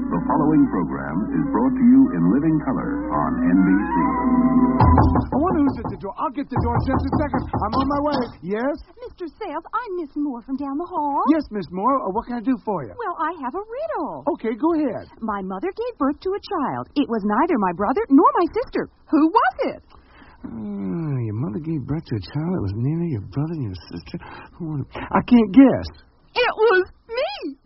The following program is brought to you in living color on NBC. I wonder who's at the door. I'll get the door in just a second. I'm on my way. Yes? Mr. Sales, I'm Miss Moore from down the hall. Yes, Miss Moore. What can I do for you? Well, I have a riddle. Okay, go ahead. My mother gave birth to a child. It was neither my brother nor my sister. Who was it? Your mother gave birth to a child that was neither your brother nor your sister. I can't guess. It was me.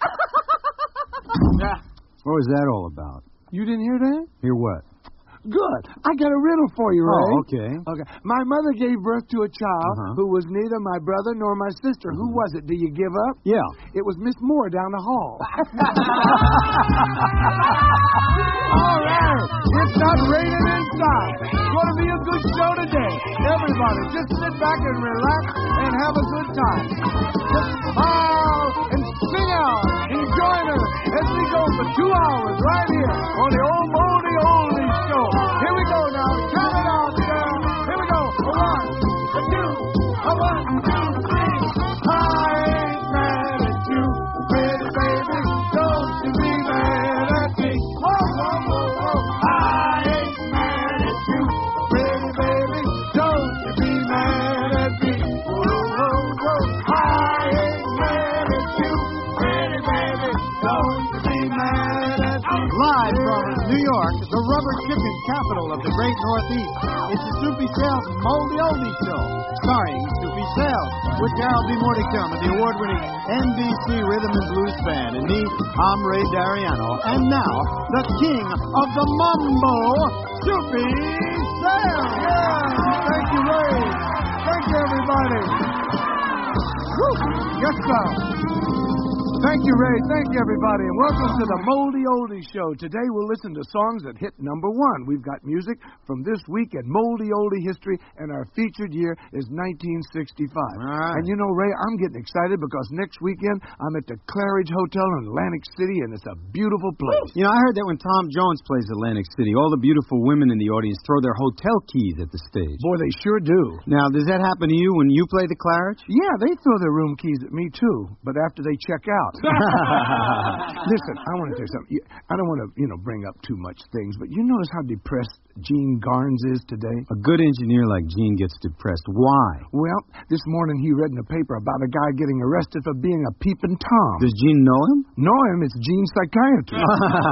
What was that all about? You didn't hear that? Hear what? Good. I got a riddle for you, Ray. Oh, okay. Okay. My mother gave birth to a child who was neither my brother nor my sister. Who was it? Do you give up? Yeah. It was Miss Moore down the hall. All right. It's not raining inside. It's going to be a good show today. Everybody, just sit back and relax and have a good time. Just smile and sing out and join us as we go for 2 hours right here on the Old Moldy Oldies Show. Here we go now. Count it out, girl. Here we go. A 1, a 2, a 1, 2, 3. I ain't mad at you, pretty baby. Don't you be mad at me. Whoa, whoa, whoa, whoa. I ain't mad at you, pretty baby. Don't you be mad at me. Whoa, whoa, whoa. I ain't mad at you, pretty baby. Don't you be mad at me. Live from New York, the rubber chicken capital of the great Northeast, it's the Soupy Sales Moldy Oldie Show, starring Soupy Sales, with Darryl B. Mordecai, the award-winning NBC Rhythm and Blues Band, and me, I'm Ray Dariano. And now, the king of the mambo, Soupy Sales. Yeah, thank you, Ray. Thank you, everybody. Woo. Yes, sir. Thank you, Ray. Thank you, everybody. And welcome to the Moldy Oldie Show. Today we'll listen to songs that hit number 1. We've got music from this week at Moldy Oldie history, and our featured year is 1965. Right. And you know, Ray, I'm getting excited because next weekend I'm at the Claridge Hotel in Atlantic City, and it's a beautiful place. You know, I heard that when Tom Jones plays Atlantic City, all the beautiful women in the audience throw their hotel keys at the stage. Boy, they sure do. Now, does that happen to you when you play the Claridge? Yeah, they throw their room keys at me, too, but after they check out. Listen, I want to tell you something. I don't want to, bring up too much things, but you notice how depressed Gene Garnes is today? A good engineer like Gene gets depressed. Why? Well, this morning he read in the paper about a guy getting arrested for being a peeping Tom. Does Gene know him? Know him? It's Gene's psychiatrist.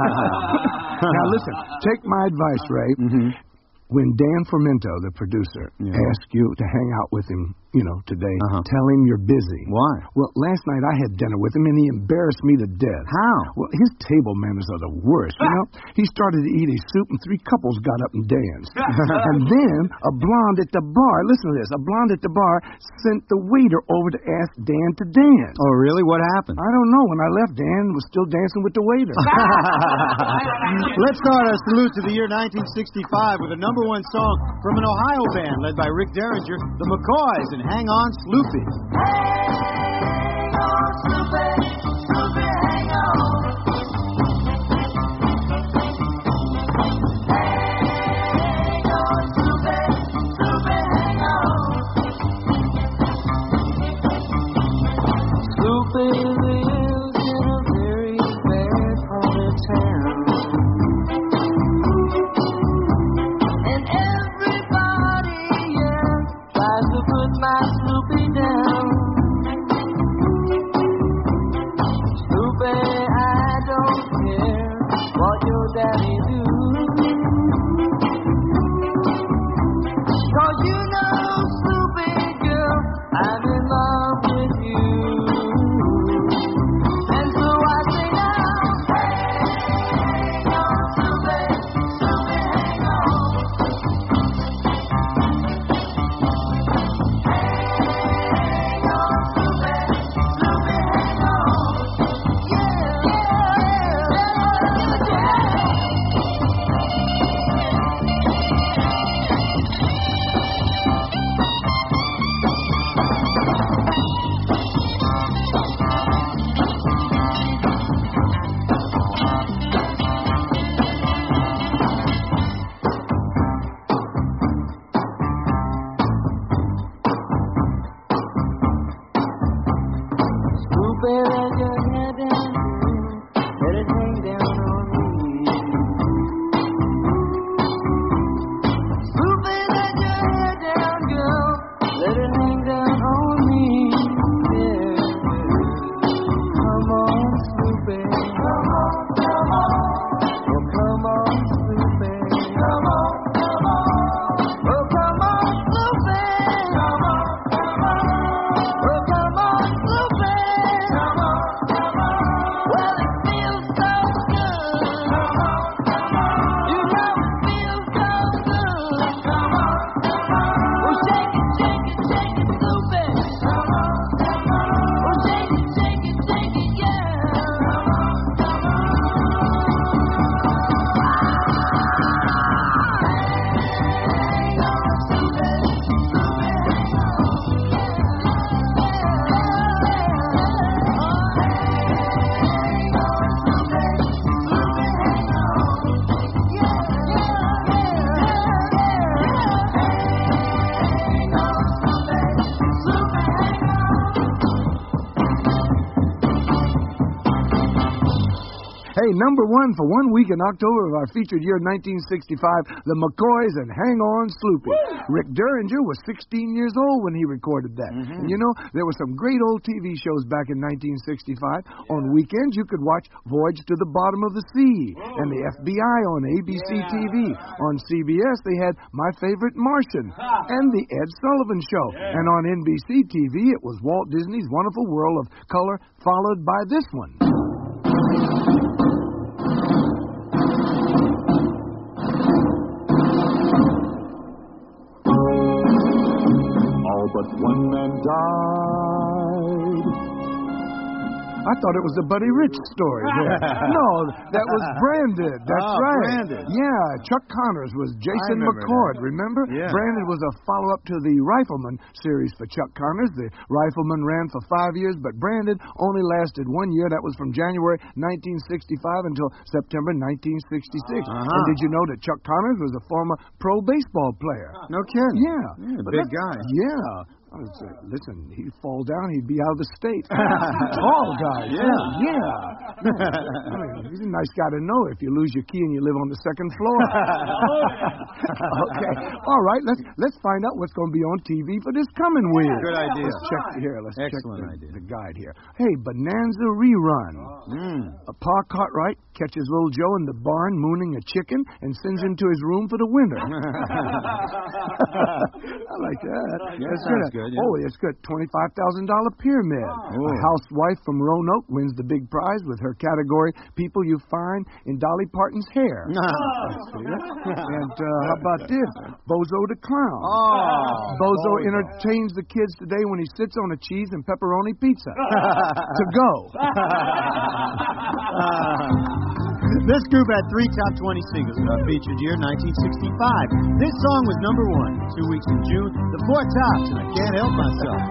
Now, listen, take my advice, Ray. Mm-hmm. When Dan Formento, the producer, asks you to hang out with him, today, tell him you're busy. Why? Well, last night I had dinner with him, and he embarrassed me to death. How? Well, his table manners are the worst, He started to eat his soup, and 3 couples got up and danced. And then a blonde at the bar, listen to this, a blonde at the bar sent the waiter over to ask Dan to dance. Oh, really? What happened? I don't know. When I left, Dan was still dancing with the waiter. Let's start our salute to the year 1965 with a number 1 song from an Ohio band led by Rick Derringer, the McCoys, and Hang On, Sloopy. Hang on, Sloopy, Sloopy, hang on. Hang on, Sloopy, Sloopy, hang on. Sloopy lives in a very bad part of town. My Sloopy down. Hey, number one for 1 week in October of our featured year 1965, the McCoys and Hang On Sloopy. Rick Derringer was 16 years old when he recorded that. And you know, there were some great old TV shows back in 1965. On weekends, you could watch Voyage to the Bottom of the Sea and the FBI on ABC TV. On CBS, they had My Favorite Martian and the Ed Sullivan Show. And on NBC TV, it was Walt Disney's Wonderful World of Color, followed by this one. But one man died. I thought it was a Buddy Rich story. No, that was Branded. That's right. Branded. Yeah, Chuck Connors was Jason McCord, remember? Yeah. Branded was a follow-up to the Rifleman series for Chuck Connors. The Rifleman ran for 5 years, but Branded only lasted 1 year. That was from January 1965 until September 1966. And did you know that Chuck Connors was a former pro baseball player? No kidding. Yeah. Big guy. Yeah. I was listen, he'd fall down, he'd be out of the state. Tall guy. Yeah. I mean, he's a nice guy to know if you lose your key and you live on the second floor. Okay. All right, let's find out what's going to be on TV for this coming week. Good idea. Let's check here. Excellent idea. The guide here. Hey, Bonanza rerun. Pa Cartwright catches little Joe in the barn mooning a chicken and sends him to his room for the winter. I like that. Yeah, That's sounds good. Yeah. Oh, it's good. $25,000 pyramid. A housewife from Roanoke wins the big prize with her category People You Find in Dolly Parton's Hair. And how about this? Bozo the Clown. Bozo entertains the kids today when he sits on a cheese and pepperoni pizza. To go. This group had 3 top 20 singles in our featured year, 1965. This song was number 1 2 weeks in June. The 4 tops, and I can't help myself.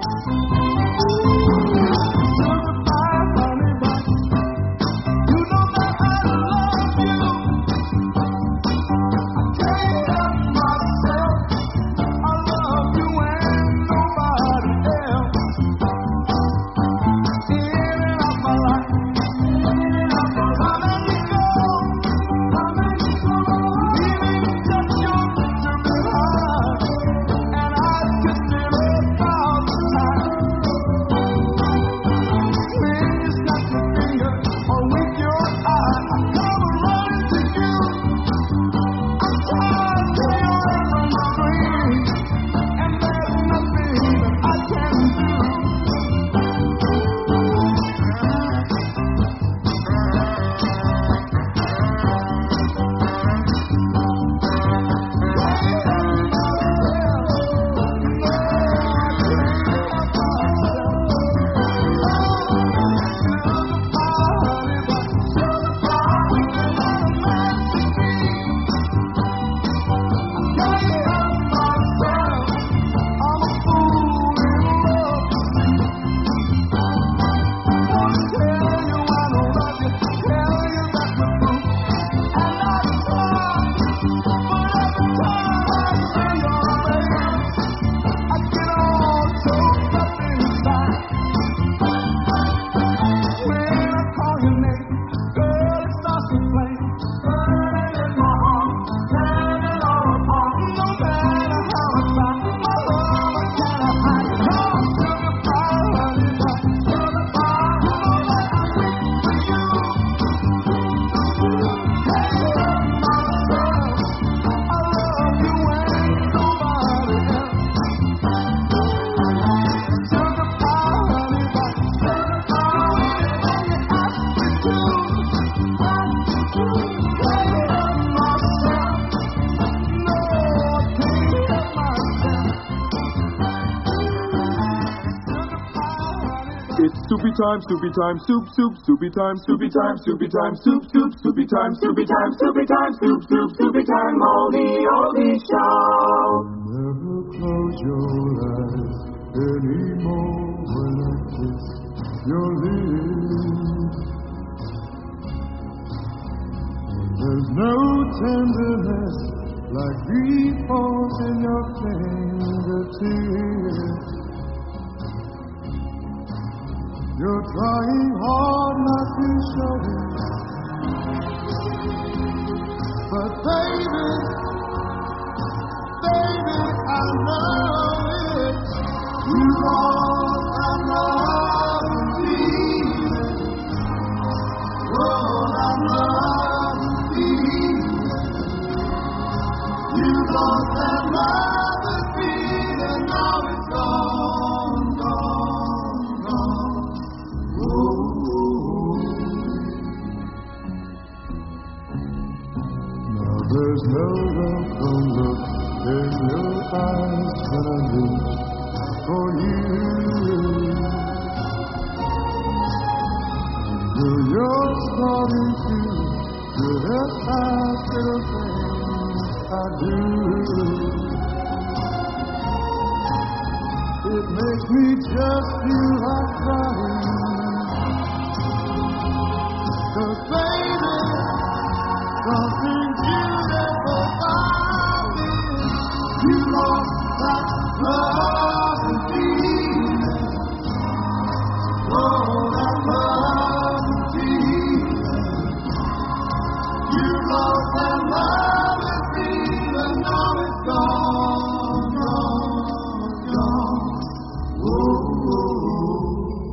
time, soupy time, soup, soup, soupy time, soupy time, soupy time, soup, soup, soupy time, soupy time, soupy time, soup, soup, soupy time, Moldy Oldie Show. Never close your eyes anymore when I kiss your lips. There's no tenderness like grief falls in your fingertips. You're trying hard not to show it, but baby, I know it. You lost that love and feeling. Oh, that love and feeling. You lost that love and feeling. Now it's gone, gone, gone. Oh. Now there's no welcome look in your eyes when I reach for you. You're starting to get out little things I do. It makes me just feel like crying. 'Cause baby, something beautiful about it. You lost that love and feeling. Oh, that love and feeling. You lost that love and feeling. Now it's gone, gone, gone. Oh, oh, oh.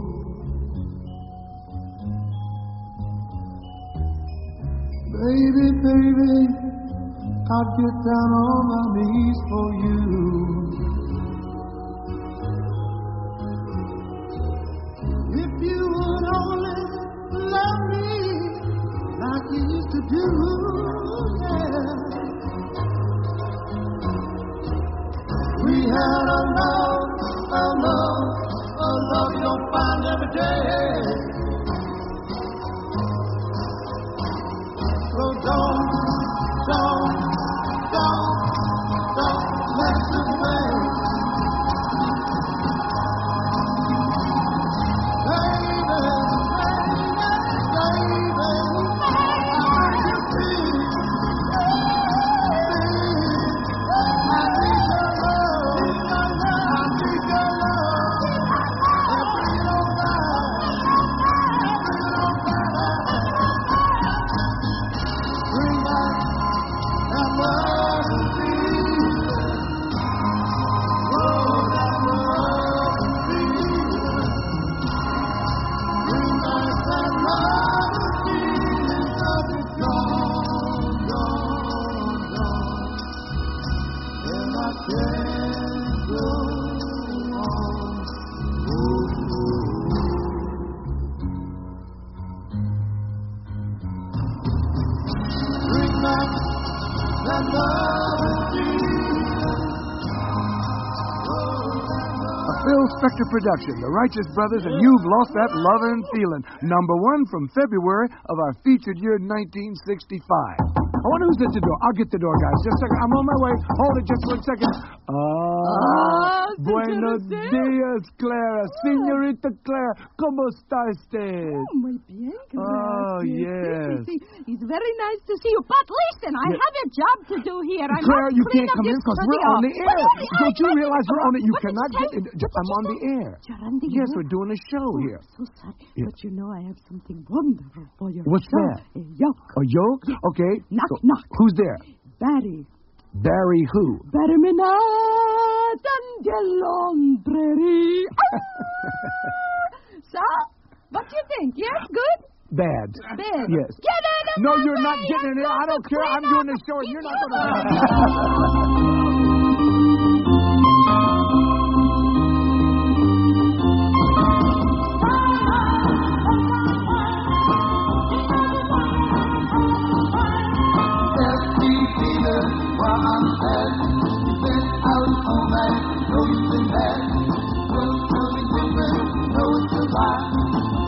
Baby, baby, I'd get down on my knees for you. If you would only love me like you used to do, yeah. We had a love you'll find every day. So don't let it wait. Baby, Phil Spector production, The Righteous Brothers, and You've Lost That Lovin' Feeling. #1 from February of our featured year 1965. I wonder who's at the door. I'll get the door, guys. Just a second. I'm on my way. Hold it just 1 second. Buenos dias, Clara. Señorita Clara, ¿cómo está usted? Muy bien, Oh, yes. It's very nice to see you. But listen, I have a job to do here. I Clara, must you clean can't up come in this because we're on the studio. air. Don't you realize we're on it? You What did cannot you get say? in. I'm on the air. You're on the Yes, air? we're doing a show here. So sorry. Yeah. But you know I have something wonderful for your What's show. that? A yoke. A yoke? Okay. Knock, So, knock. Who's there? Barry. Barry who? Barminat Angelombreri. So, what do you think? Yes, good? Bad. Bad. Yes. Get in it! No, you're not getting in there. I don't care. I'm doing the show, and you're not going Know you've been bad. Don't tell me different. Know it's a lie.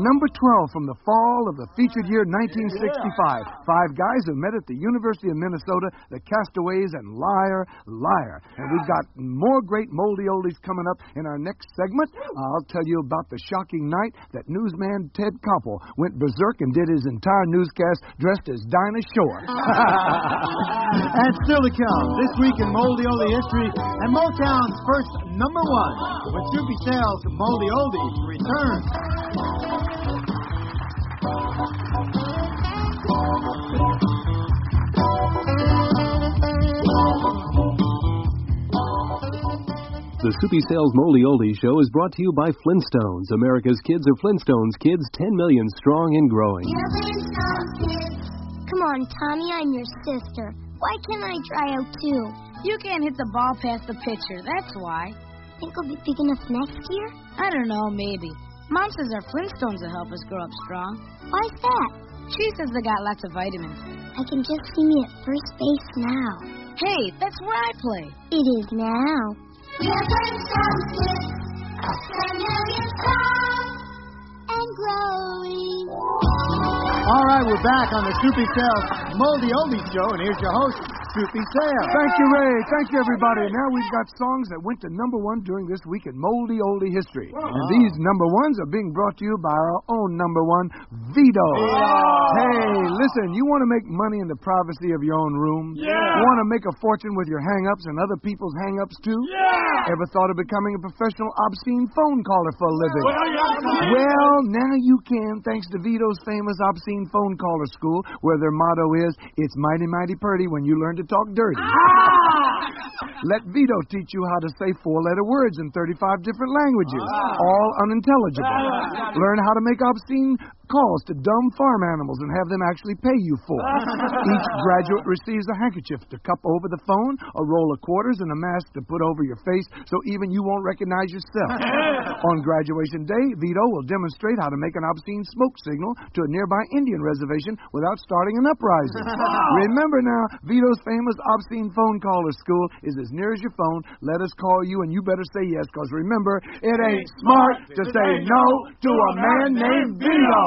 number 12 from the fall of the featured year 1965. 5 guys who met at the University of Minnesota, the Castaways and Liar, Liar. And we've got more great moldy oldies coming up in our next segment. I'll tell you about the shocking night that newsman Ted Koppel went berserk and did his entire newscast dressed as Dinah Shore. And still to come, this week in Moldy Oldie history, and Motown's first number 1, when Soupy Sales Moldy Oldies returns. The Soupy Sales Moldy Oldie Show is brought to you by Flintstones. America's kids are Flintstones kids, 10 million strong and growing. Come on, Tommy, I'm your sister. Why can't I try out too? You can't hit the ball past the pitcher, that's why. Think I'll be big enough next year? I don't know, maybe. Mom says our Flintstones will help us grow up strong. Why's that? She says they got lots of vitamins. I can just see me at first base now. Hey, that's where I play. It is now. We are Flintstones kids, 10 million strong and growing. All right, we're back on the Soupy Sales Moldy Oldie Show, and here's your host, Soupy Sales. Thank you, Ray. Thank you, everybody. Now we've got songs that went to number 1 during this week in Moldy Oldie history. And these number 1s are being brought to you by our own number 1, Vito. Hey, listen, you want to make money in the privacy of your own room? Yeah. You want to make a fortune with your hang-ups and other people's hang-ups, too? Yeah. Ever thought of becoming a professional obscene phone caller for a living? Well, now you can, thanks to Vito's famous obscene phone caller school, where their motto is, it's mighty, mighty purty when you learn to talk dirty. Let Vito teach you how to say 4-letter words in 35 different languages, all unintelligible. Learn how to make obscene calls to dumb farm animals and have them actually pay you for it. Each graduate receives a handkerchief to cup over the phone, a roll of quarters, and a mask to put over your face so even you won't recognize yourself. On graduation day, Vito will demonstrate how to make an obscene smoke signal to a nearby Indian reservation without starting an uprising. Remember now, Vito's famous obscene phone caller school is as near as your phone. Let us call you, and you better say yes, because remember, it ain't smart to say no to a man named Vito.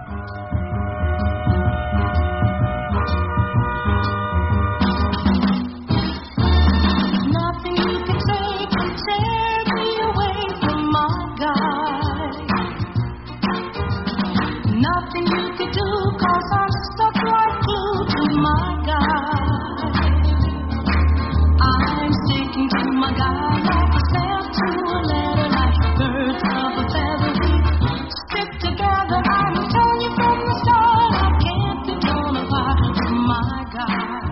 Nothing you can say can tear me away from my God. Nothing you can do, 'cause I'm stuck like glue to my God. I'm sticking to my God like a stamp to a letter, like birds of a feather. We stick together. I'm telling you from the start, I can't be torn apart from my God.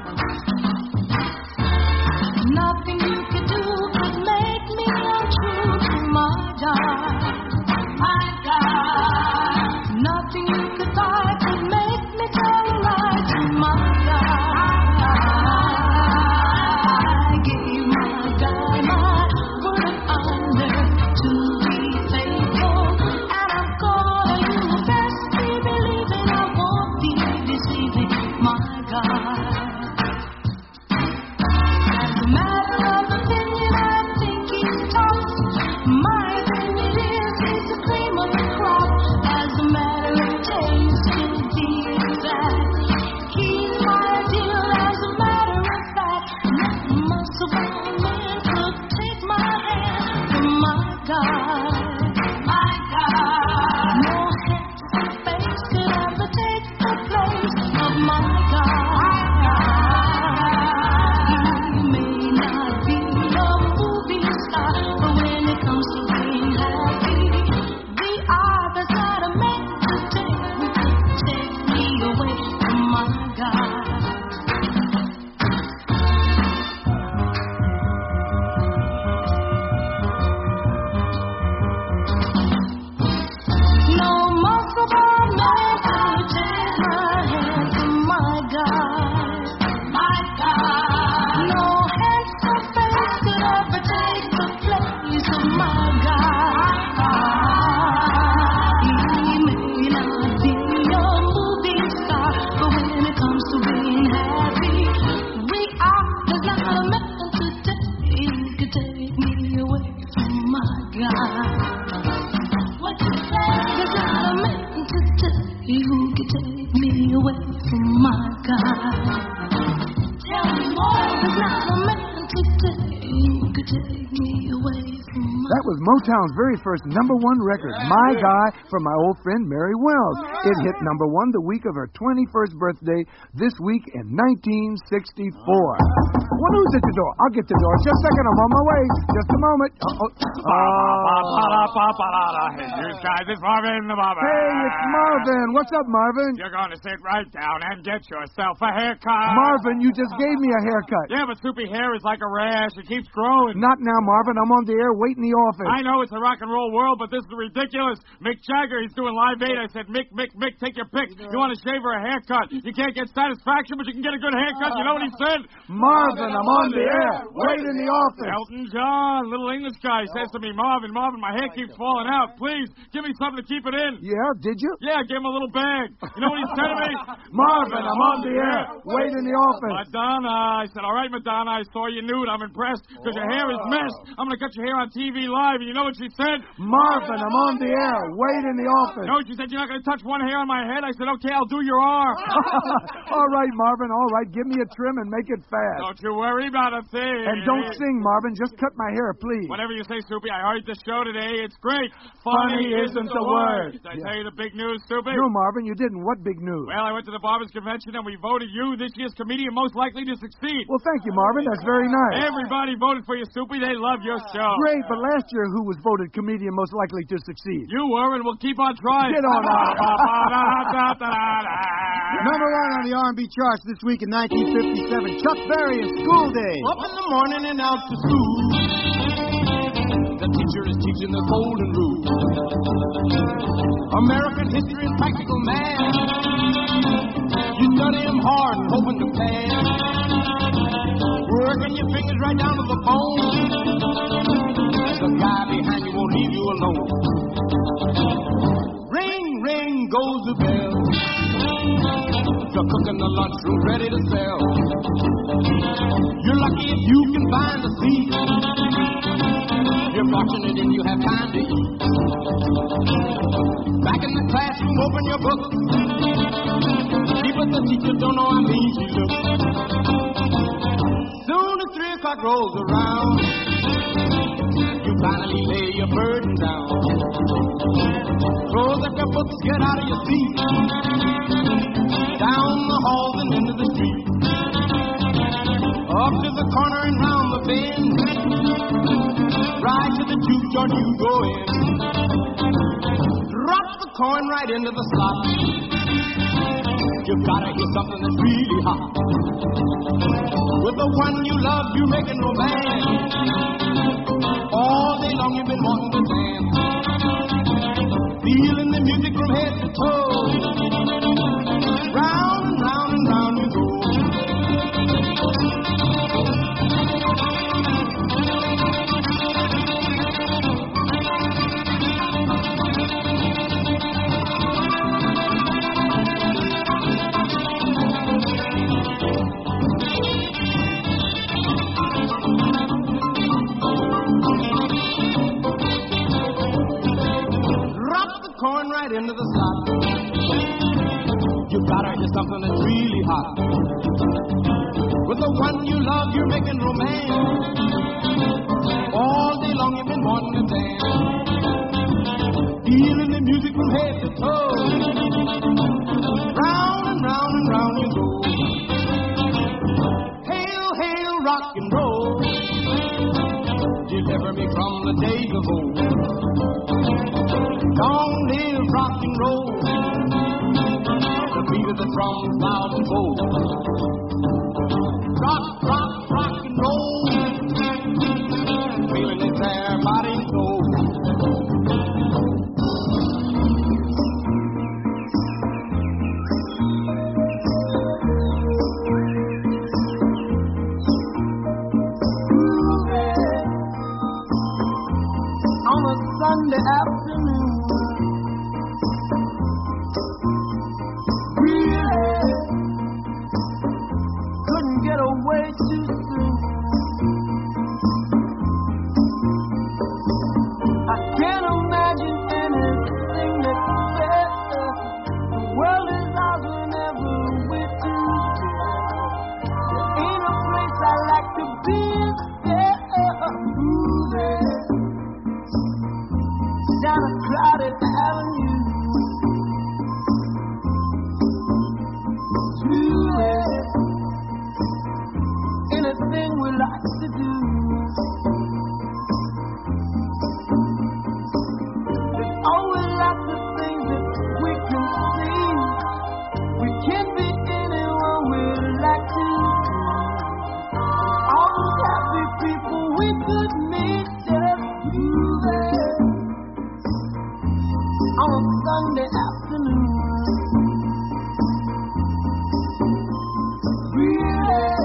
Nothing you could do could make me untrue to my God. My God. Nothing you could buy could make me tell a lie to my God. I gave my God my word of honor to be faithful, and I'm gonna you best be believing I won't be deceiving my God. As a matter of opinion, I think he's tough. My opinion is he's the cream of the crop. As a matter of taste, to be exact, he's my ideal. As a matter of fact, no muscle bone man could take my hand from my God. My God. No handsome face could ever take the place of my God. He may not be a movie star, but when it comes to being happy, the others that are meant to take me away from my God. 'cause now the man today could take me away from my... That was Motown's very first #1 record, My Guy, from my old friend Mary Wells. It hit #1 the week of her 21st birthday this week in 1964. Well, who's at the door? I'll get the door. Just a second, I'm on my way. Just a moment. Hey, you guys, it's Marvin the Barber. Hey, it's Marvin. What's up, Marvin? You're going to sit right down and get yourself a haircut. Marvin, you just gave me a haircut. Yeah, but Soupy hair is like a rash. It keeps growing. Not now, Marvin. I'm on the air. Wait in the office. I know it's a rock and roll world, but this is ridiculous. Mick Jagger, he's doing Live Aid. I said, Mick, take your pick. You want a shave or a haircut? You can't get satisfaction, but you can get a good haircut. You know what he said? Marvin, I'm on the air. Wait in the office. Elton John, little English guy, says to me, Marvin, my hair keeps falling out. Please, give me something to keep it in. Yeah, did you? Yeah, I gave him a little bag. You know what he said to me? Marvin, I'm on the air. Wait in the office. Madonna. I said, all right, Madonna, I saw you nude. I'm impressed because your hair is messed. I'm going to cut your hair on TV live. And you know what she said? Marvin, I'm on the air. Wait in the office. No, she said, you're not going to touch one hair on my head? I said, okay, I'll do your arm. All right, Marvin, all right. Give me a trim and make it fast. Don't you worry about a thing. And don't sing, Marvin. Just cut my hair, please. Whatever you say, Soupy. I heard the show today. It's great. Funny isn't the word. Did I tell you the big news, Soupy? No, Marvin, you didn't. What big news? Well, I went to the Barbers Convention and we voted you this year's comedian most likely to succeed. Well, thank you, Marvin. That's very nice. Everybody voted for you, Soupy. They love your show. Great, but last year, who was voted comedian most likely to succeed? You were, and we'll keep on trying. Get on out. #1 on the R&B charts this week in 1957, Chuck Berry and School Days. Up in the morning and out to school. The teacher is teaching the golden rule. American history and practical math. You study them hard and hoping to pass. Working your fingers right down to the bone. The guy behind you won't leave you alone. Ring, ring goes the bell. The cook in the lunchroom ready to sell. You're lucky if you can find a seat. You're fortunate if you have time to eat. Back in the classroom, open your book. See, but the teacher don't know how mean she looks. Soon as 3 o'clock rolls around, you finally lay your burden down. Close up your books, get out of your seat. Down the halls and into the street. Up to the corner and round the bend. Right to the juke joint you go in. Drop the coin right into the slot. You've gotta hear something that's really hot. With the one you love, you're making romance. All day long you've been wanting to dance. Feeling the music from head to toe. Round and round and round you go. Into the slot. You gotta hear something that's really hot. With the one you love, you're making romance. All day long you've been wanting to dance. Feeling the music from head to toe. Round and round and round you go. Hail, hail, rock and roll. Deliver me from the days of old. Long live rock and roll. The beat of the drums loud and bold. Rock, rock, rock and roll. Feeling it there, body and soul. On a Sunday afternoon. Get away too soon. I can't imagine anything that's better. The world is ours whenever we're together. There ain't a place I like to be instead of moving down a crowded avenue. Truly, anything we like to do. There's always lots of things that we can see. We can't be anyone we'd like to. All those happy people we could meet just moving on a Sunday afternoon. Really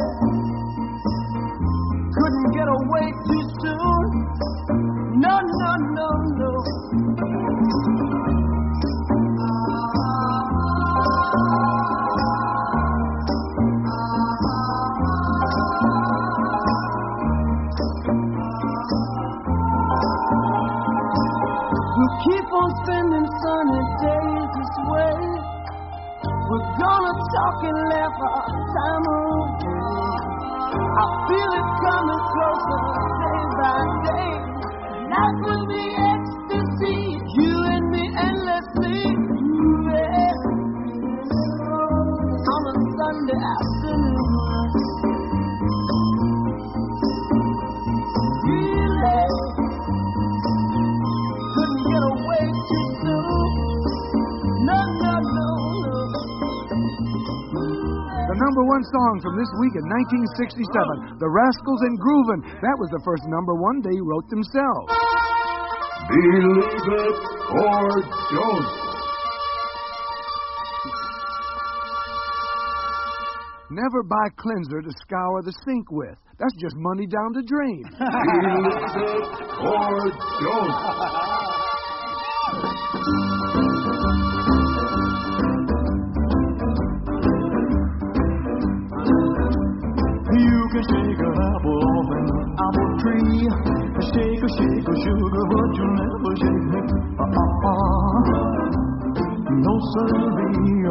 couldn't get away too soon. No, no, no, no. We'll keep on spending sunny days this way. We're gonna talk and laugh our time away. I feel it coming closer day by day. Life would be ecstasy, you and me endlessly moving on a Sunday afternoon. Really couldn't get away too soon. No, no, no, no. The number one song from this week in 1967, The Rascals and Groovin'. That was the first number one they wrote themselves. Believe it or don't. Never buy cleanser to scour the sink with. That's just money down the drain. Believe it or don't. You can shake an apple off an apple tree. Shake a sugar, but you'll never shake me. No siree,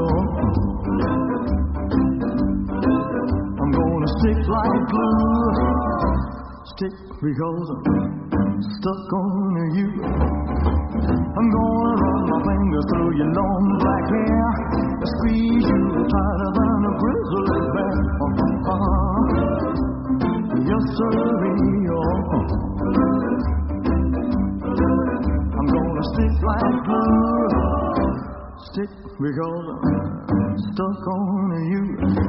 I'm gonna stick like glue. Stick because I'm stuck on you. I'm gonna run my fingers through your long black hair. Squeeze you tighter than a grizzly bear. Yes, siree, I'm gonna stick like glue. Stick because I'm stuck on you.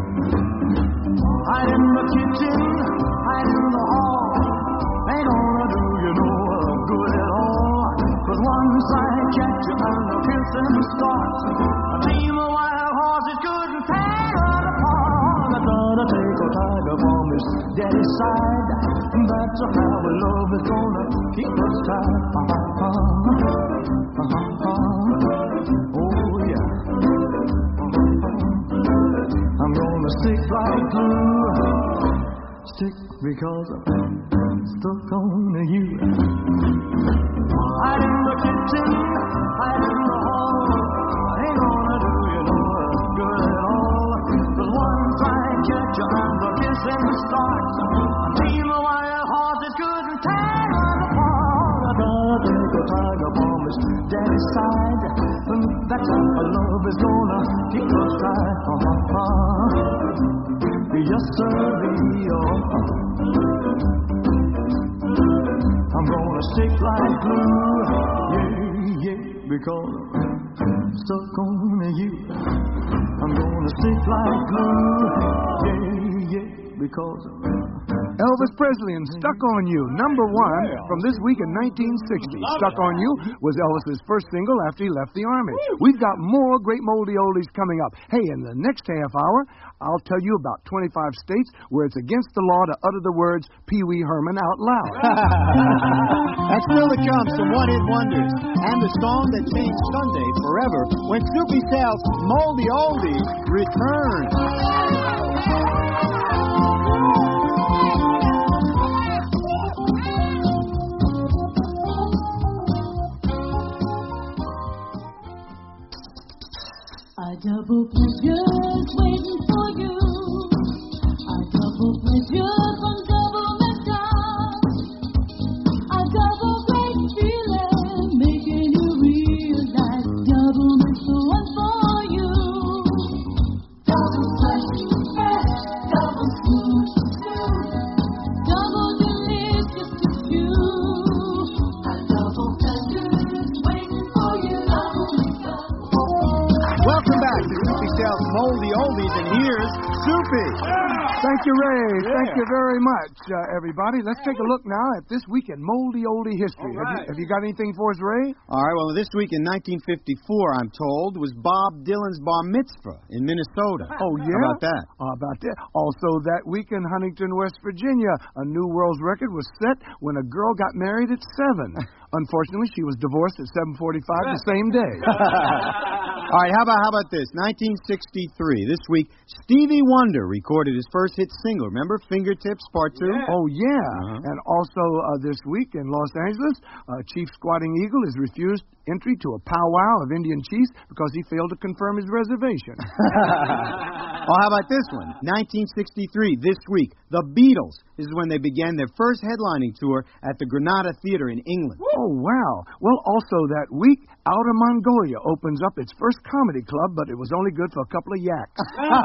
Hide in the kitchen, hide in the hall. Ain't gonna do you no good at all. 'Cause once I catch you and the kissing starts, a team of wild horses couldn't tear it apart. I gotta take a tiger from his daddy's side. That's how the love is gonna keep us tight. Oh yeah. I'm gonna stick like glue. Stick because I'm stuck on you. Hide in the kitchen, hide in the hall. Ain't gonna do you no good at all. 'Cause once I catch you and the kissing starts, a team of wild horses couldn't tear it apart. I gotta take a tiger from his daddy's side. That's how love is gonna keep us tight. Yes, siree, I'm gonna stick like glue. Yeah, yeah, because I'm stuck on you. I'm gonna stick like glue. Yeah, yeah, because Elvis Presley and Stuck on You, number one from this week in 1960. Stuck on You was Elvis's first single after he left the Army. We've got more great moldy oldies coming up. Hey, in the next half hour, I'll tell you about 25 states where it's against the law to utter the words Pee Wee Herman out loud. And still to come, some one-hit wonders. And the song that changed Sunday forever when Soupy Sal's Moldy Oldies returns. A double pleasure's waiting for you. A double pleasure from God. oldies, and here's Soupy. Thank you, Ray. Thank you very much, everybody. Let's take a look now at this week in moldy oldie history. Have you got anything for us, Ray? All right, well, this week in 1954, I'm told, was Bob Dylan's bar mitzvah in Minnesota. Oh, yeah? How about that? About that. Also, that week in Huntington, West Virginia, a new world's record was set when a girl got married at 7. Unfortunately, she was divorced at 7:45 the same day. All right, how about this? 1963. This week, Stevie Wonder recorded his first hit single. Remember, Fingertips Part 2? Yeah. Oh, yeah. And also this week in Los Angeles, Chief Squatting Eagle is refused entry to a powwow of Indian chiefs because he failed to confirm his reservation. Oh, how about this one? 1963, this week, the Beatles. This is when they began their first headlining tour at the Granada Theater in England. Oh, wow. Well, also that week, Outer Mongolia opens up its first comedy club, but it was only good for a couple of yaks.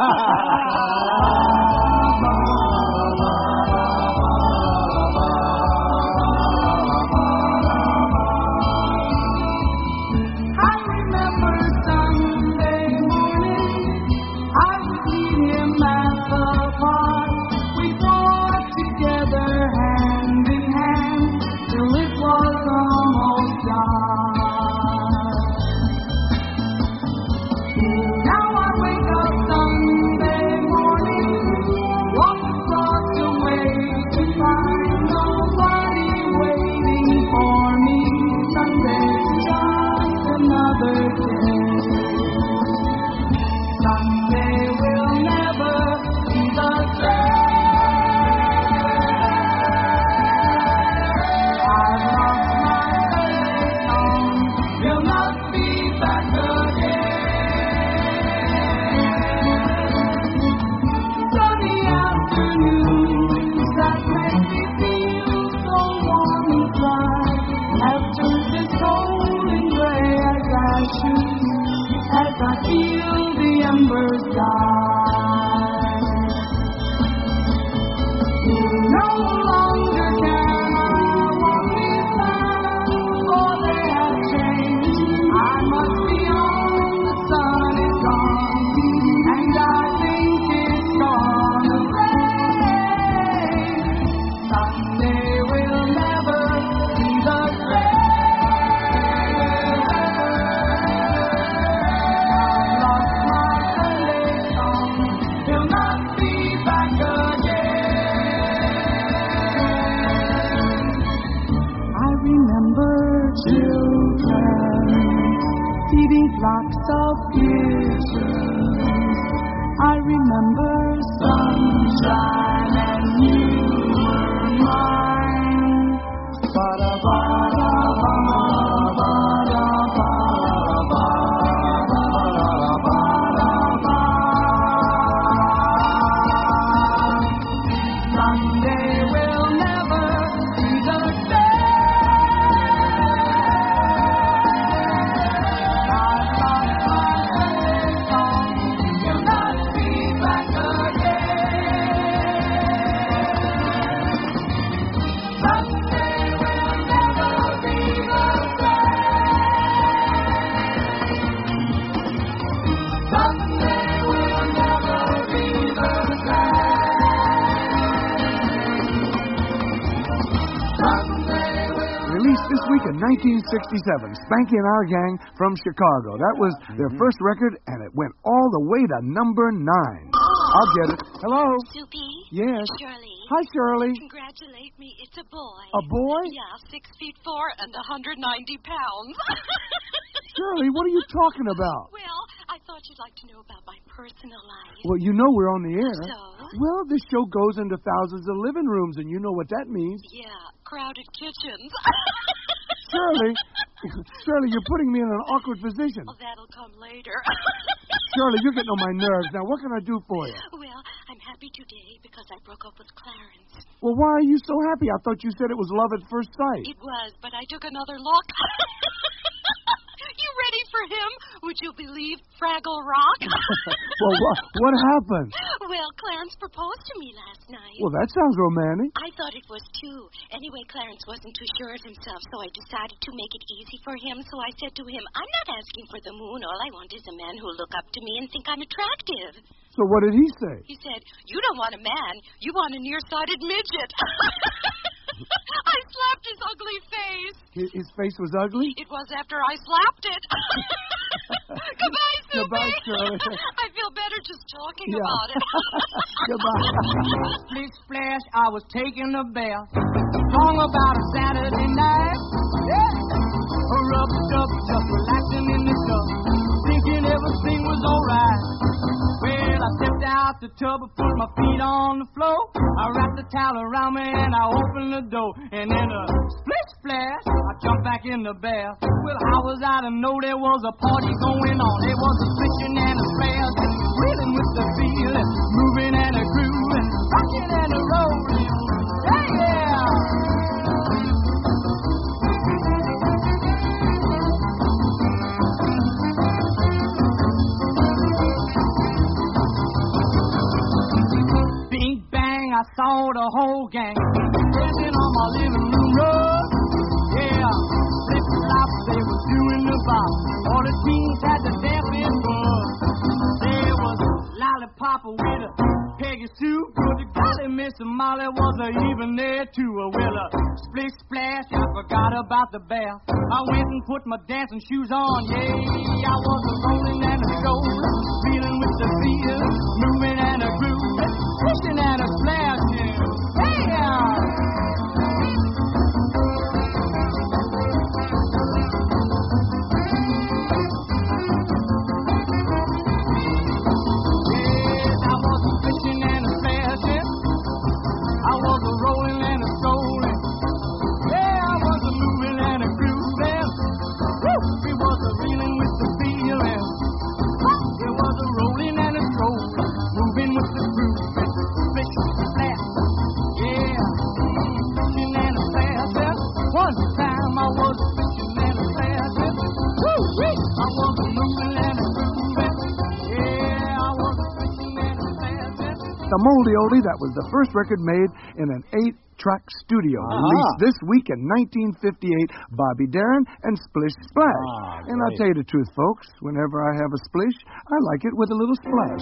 This week in 1967, Spanky and Our Gang from Chicago. That was their first record, and it went all the way to number 9. I'll get it. Hello? Soupy? Yes. Shirley? Hi, Shirley. Congratulate me. It's a boy. A boy? Yeah, 6'4" and 190 pounds. Shirley, what are you talking about? Well, I thought you'd like to know about my personal life. Well, you know we're on the air. So? Well, this show goes into thousands of living rooms, and you know what that means. Yeah, crowded kitchens. Shirley, you're putting me in an awkward position. Oh, that'll come later. Shirley, you're getting on my nerves. Now, what can I do for you? Well, I'm happy today because I broke up with Clarence. Well, why are you so happy? I thought you said it was love at first sight. It was, but I took another look. You ready for him. Would you believe Fraggle Rock? Well, what happened? Well, Clarence proposed to me last night. Well, that sounds romantic. I thought it was too. Anyway, Clarence wasn't too sure of himself, so I decided to make it easy for him. So I said to him, I'm not asking for the moon. All I want is a man who'll look up to me and think I'm attractive. So what did he say? He said, you don't want a man. You want a nearsighted midget. I slapped his ugly face. His face was ugly? It was after I slapped it. Goodbye, Soupy. Goodbye, Shirley. I feel better just talking Yeah. about it. Goodbye. Splish splash, I was taking a bath. Long about a Saturday night. Yeah. Rub dub, just relaxing in the tub, thinking everything was alright. Well, I stepped out the tub and put my feet on the floor. I wrapped the towel around me and I opened the door. And then a splish splash, I jumped back in the bath. Well, how was I to know there was a party going on? There was a splishing and a splash, reeling with the feeling, moving and a grooving, rocking and a rolling. Hey, yeah! Bing bang, I saw the whole gang dancing on my living room rug. Yeah, flip flops, they were doing the bop. All the teens had the dancing bug. There was Lollipop with a Peggy Sue. Good golly, Miss Molly was even there too. Well, splish splash, I forgot about the bath. I went and put my dancing shoes on. Yeah, I was a rolling and a strolling, feeling with the feel, moving and a grooving, swishing and a splashing. Hey! The Moldy Oldie, that was the first record made in an 8-track studio, released this week in 1958, Bobby Darin and Splish Splash. And I'll tell you the truth, folks, whenever I have a splish, I like it with a little splash.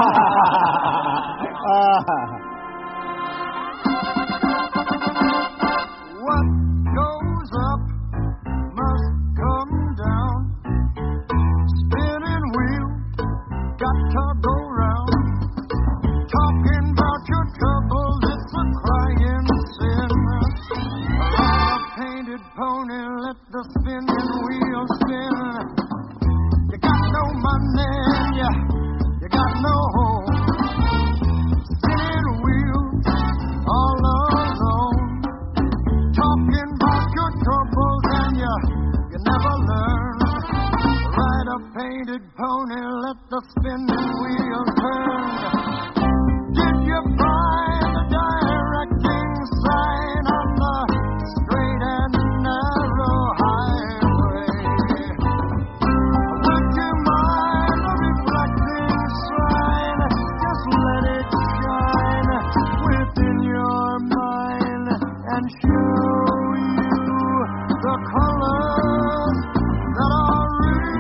What goes up must come down. Spinning wheel, got to go round. Talking about your troubles, it's a crying sin. On a painted pony, let the spinning wheel spin. You got no money, you got no home. Spinning wheel, all alone. Talking about your troubles and you never learn. Ride a painted pony, let the spinning wheel turn. Did you find the directing sign on the straight and narrow highway? Would you mind a reflecting sign? Just let it shine within your mind and show you the colors that are real.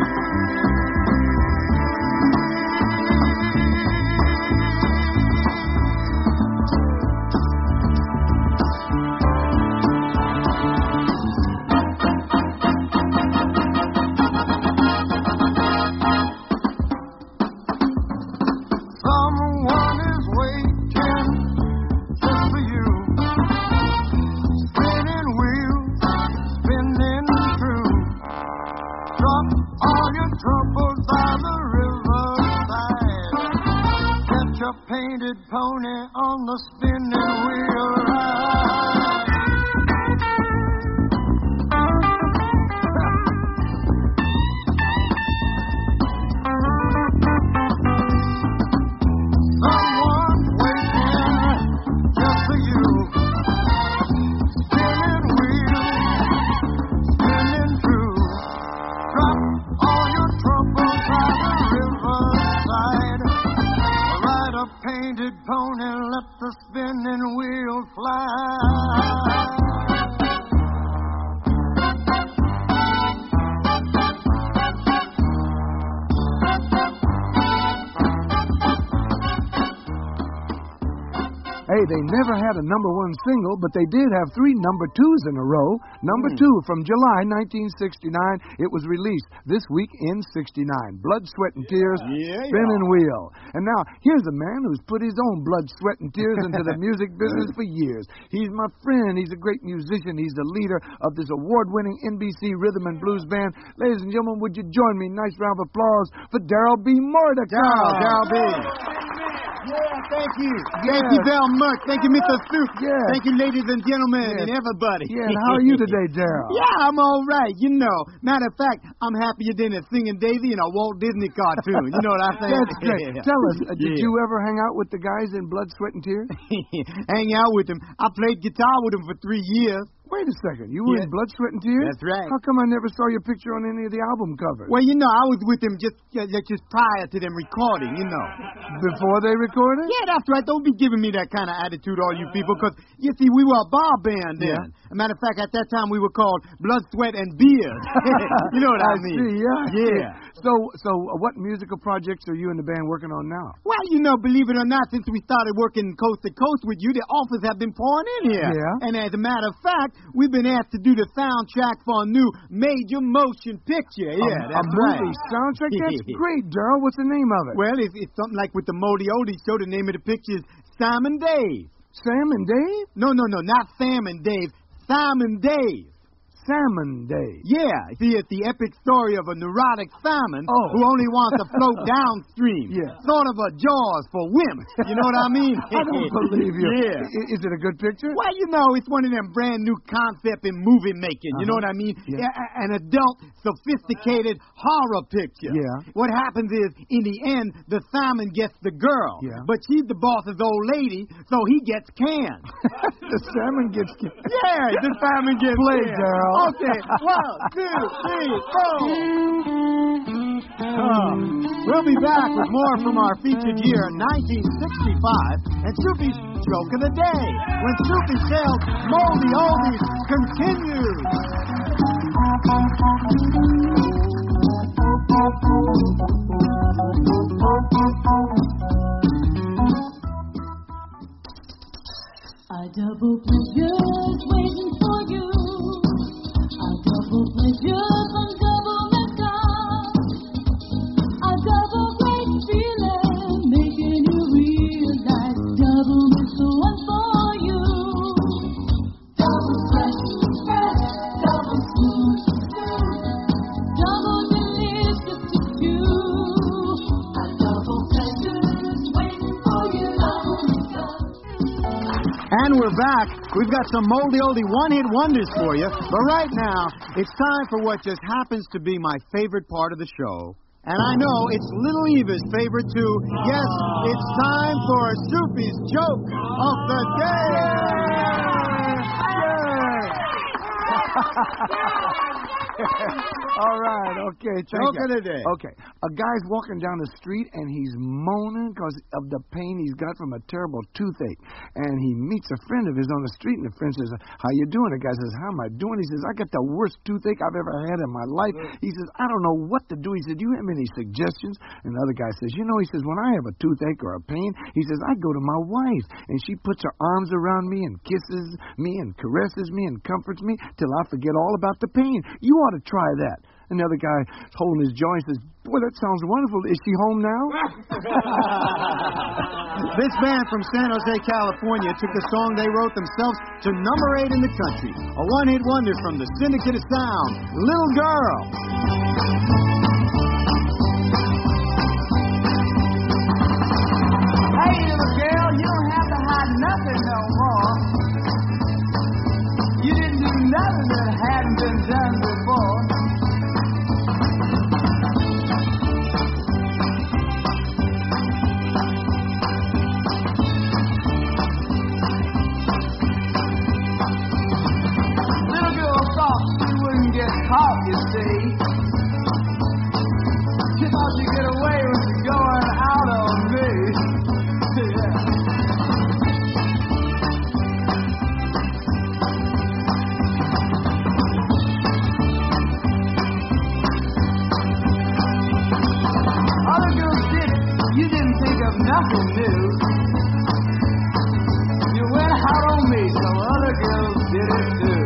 Someone is waiting just for you. Spinning wheels, spinning true. Drop all your troubles by the riverside. Catch a painted pony on the spinning wheel ride. Someone waiting just for you. Spinning wheels, spinning true. Drop Hey, they never had a number one single, but they did have 3 number 2s in a row. Number 2 from July 1969. It was released this week in 69. Blood, Sweat, and Tears, Spinning Wheel. And now, here's a man who's put his own blood, sweat, and tears into the music business for years. He's my friend. He's a great musician. He's the leader of this award-winning NBC Rhythm and Blues band. Ladies and gentlemen, would you join me? Nice round of applause for Darrell B. Mordecai. Darrell B. Yeah, thank you. Thank you very much. Thank you, Mr. Soup. Yeah. Thank you, ladies and gentlemen, and everybody. Yeah, and how are you today, Darrell? Yeah, I'm all right. You know, matter of fact, I'm happier than a Singing Davy in a Walt Disney cartoon. You know what I'm saying? That's great. Tell us, did you ever hang out with the guys in Blood, Sweat, and Tears? Hang out with them. I played guitar with them for 3 years. Wait a second. You were in Blood, Sweat, and Tears? That's right. How come I never saw your picture on any of the album covers? Well, you know, I was with them just prior to them recording, you know. Before they recorded? Yeah, that's right. Don't be giving me that kind of attitude, all you people, because, you see, we were a bar band then. Yeah. As a matter of fact, at that time, we were called Blood, Sweat, and Beer. You know what I mean? See, Yeah. So what musical projects are you and the band working on now? Well, you know, believe it or not, since we started working coast to coast with you, the offers have been pouring in here. Yeah. And as a matter of fact, we've been asked to do the soundtrack for a new major motion picture. Yeah, that's a movie right. soundtrack? That's great, Darrell. What's the name of it? Well, it's something like with the Moldy Oldie show. The name of the picture is Sam and Dave. Sam and Dave? No, not Sam and Dave. Simon Dave. Salmon Day. Yeah. See, it's the epic story of a neurotic salmon who only wants to float downstream. Yeah. Sort of a Jaws for wimps. You know what I mean? I don't believe you. Yeah. Is it a good picture? Well, you know, it's one of them brand new concept in movie making. You know what I mean? Yeah. An adult, sophisticated horror picture. Yeah. What happens is, in the end, the salmon gets the girl. Yeah. But she's the boss's old lady, so he gets canned. The salmon gets canned. Yeah, the salmon gets Play, canned. Darrell. Okay, 1, 2, 3, 4. We'll be back with more from our featured year, 1965, and Soupy's Joke of the Day, when Soupy Sales Moldy Oldies continues. A double pleasure's waiting for you. A double pleasure's on double mecca. A double great feeling making you realize double is the one for you. Double fresh, double smooth, double delicious to chew. A double pleasure's waiting for you. Double mecca. And we're back. We've got some moldy oldie one-hit wonders for you. But right now, it's time for what just happens to be my favorite part of the show. And I know it's Little Eva's favorite, too. Yes, it's time for Soupy's Joke of the All right, okay. Joke of the day. Okay, a guy's walking down the street and he's moaning because of the pain he's got from a terrible toothache. And he meets a friend of his on the street, and the friend says, "How you doing?" The guy says, "How am I doing?" He says, "I got the worst toothache I've ever had in my life." He says, "I don't know what to do." He said, "Do you have any suggestions?" And the other guy says, "You know," he says, "when I have a toothache or a pain," he says, "I go to my wife, and she puts her arms around me and kisses me and caresses me and comforts me till I forget all about the pain. You ought to try that." And the other guy holding his jaw, he says, "Boy, that sounds wonderful. Is she home now?" This band from San Jose, California, took the song they wrote themselves to number 8 in the country. A one-hit wonder from the Syndicate of Sound, Little Girl. Hey, little girl, you don't have to hide nothing no more. You didn't do nothing that hadn't been done before. Little girl thought she wouldn't get caught, you see. She thought she'd get away with going out on me. Yeah. some news. You went out on me, so other girls did it too.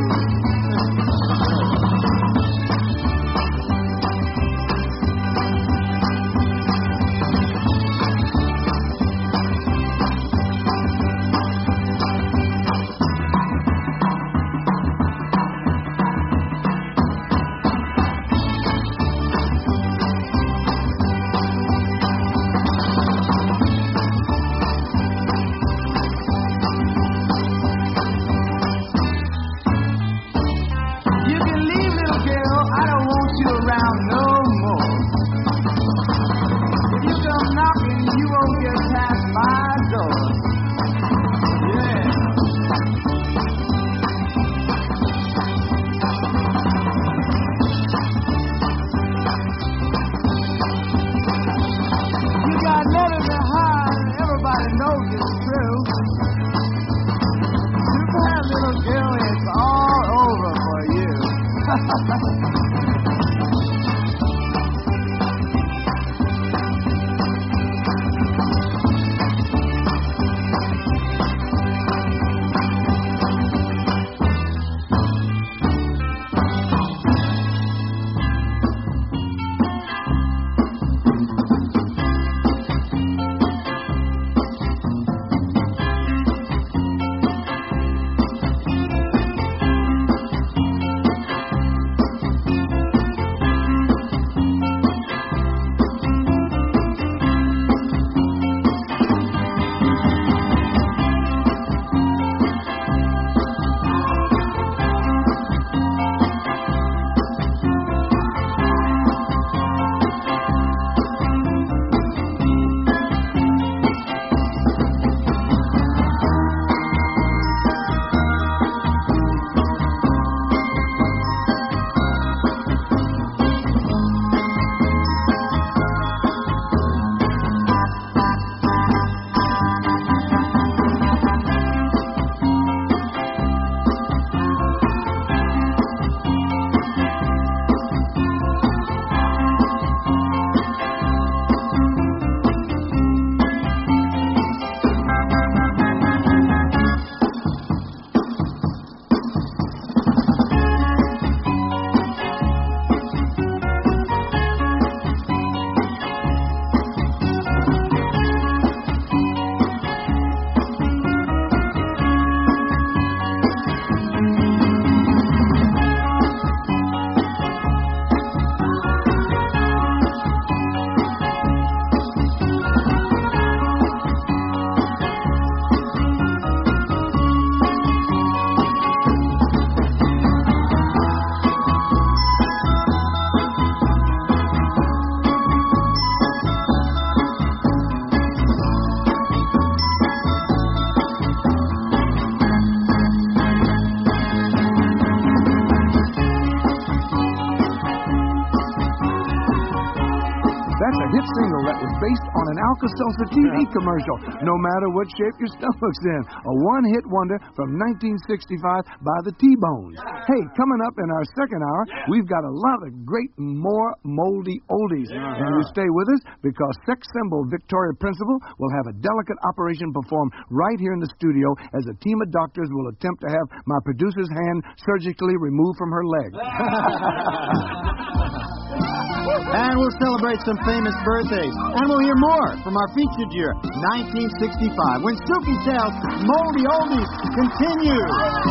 That's a hit single that was based on an Alka-Seltzer TV commercial, no matter what shape your stomach's in. A one-hit wonder from 1965 by the T-Bones. Hey, coming up in our second hour, we've got a lot of great more moldy oldies. And you stay with us because sex symbol Victoria Principal will have a delicate operation performed right here in the studio as a team of doctors will attempt to have my producer's hand surgically removed from her leg. And we'll celebrate some famous birthdays. And we'll hear more from our featured year, 1965, when Soupy Sales Moldy Oldies continues.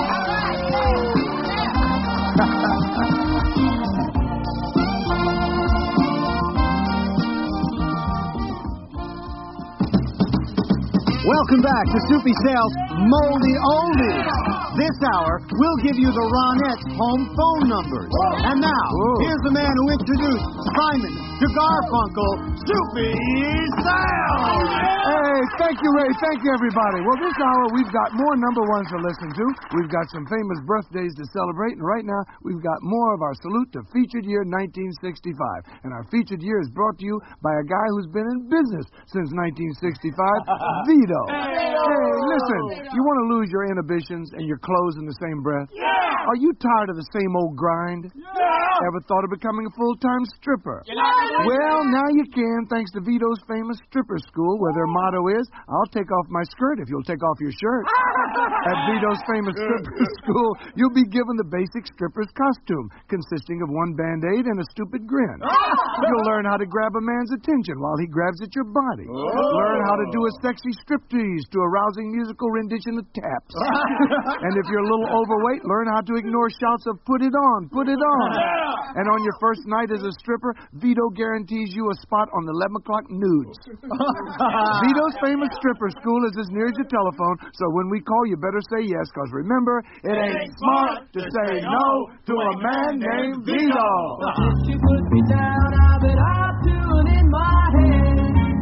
Welcome back to Soupy Sales Moldy Oldies. This hour, we'll give you the Ronettes' home phone numbers. And now, here's the man who introduced Simon to Garfunkel, Soupy Sales. Hey, thank you, Ray. Thank you, everybody. Well, this hour, we've got more number ones to listen to. We've got some famous birthdays to celebrate. And right now, we've got more of our salute to featured year 1965. And our featured year is brought to you by a guy who's been in business since 1965, Vito. Hey, listen, you want to lose your inhibitions and your clothes in the same breath? Yeah! Are you tired of the same old grind? Yeah! Ever thought of becoming a full-time stripper? You're not gonna Well, now you can, thanks to Vito's famous stripper school, where their motto is, I'll take off my skirt if you'll take off your shirt. At Vito's famous stripper school, you'll be given the basic stripper's costume, consisting of one Band-Aid and a stupid grin. You'll learn how to grab a man's attention while he grabs at your body. Learn how to do a sexy striptease to a rousing musical rendition of Taps. And if you're a little overweight, learn how to ignore shouts of put it on, put it on. And on your first night as a stripper, Vito guarantees you a spot on the 11 o'clock nudes. Vito's famous stripper school is as near as your telephone, so when we call, you better say yes, because remember, it ain't smart to say no to a man named Vito. If you put me down, I'll bet I'll tune in my head.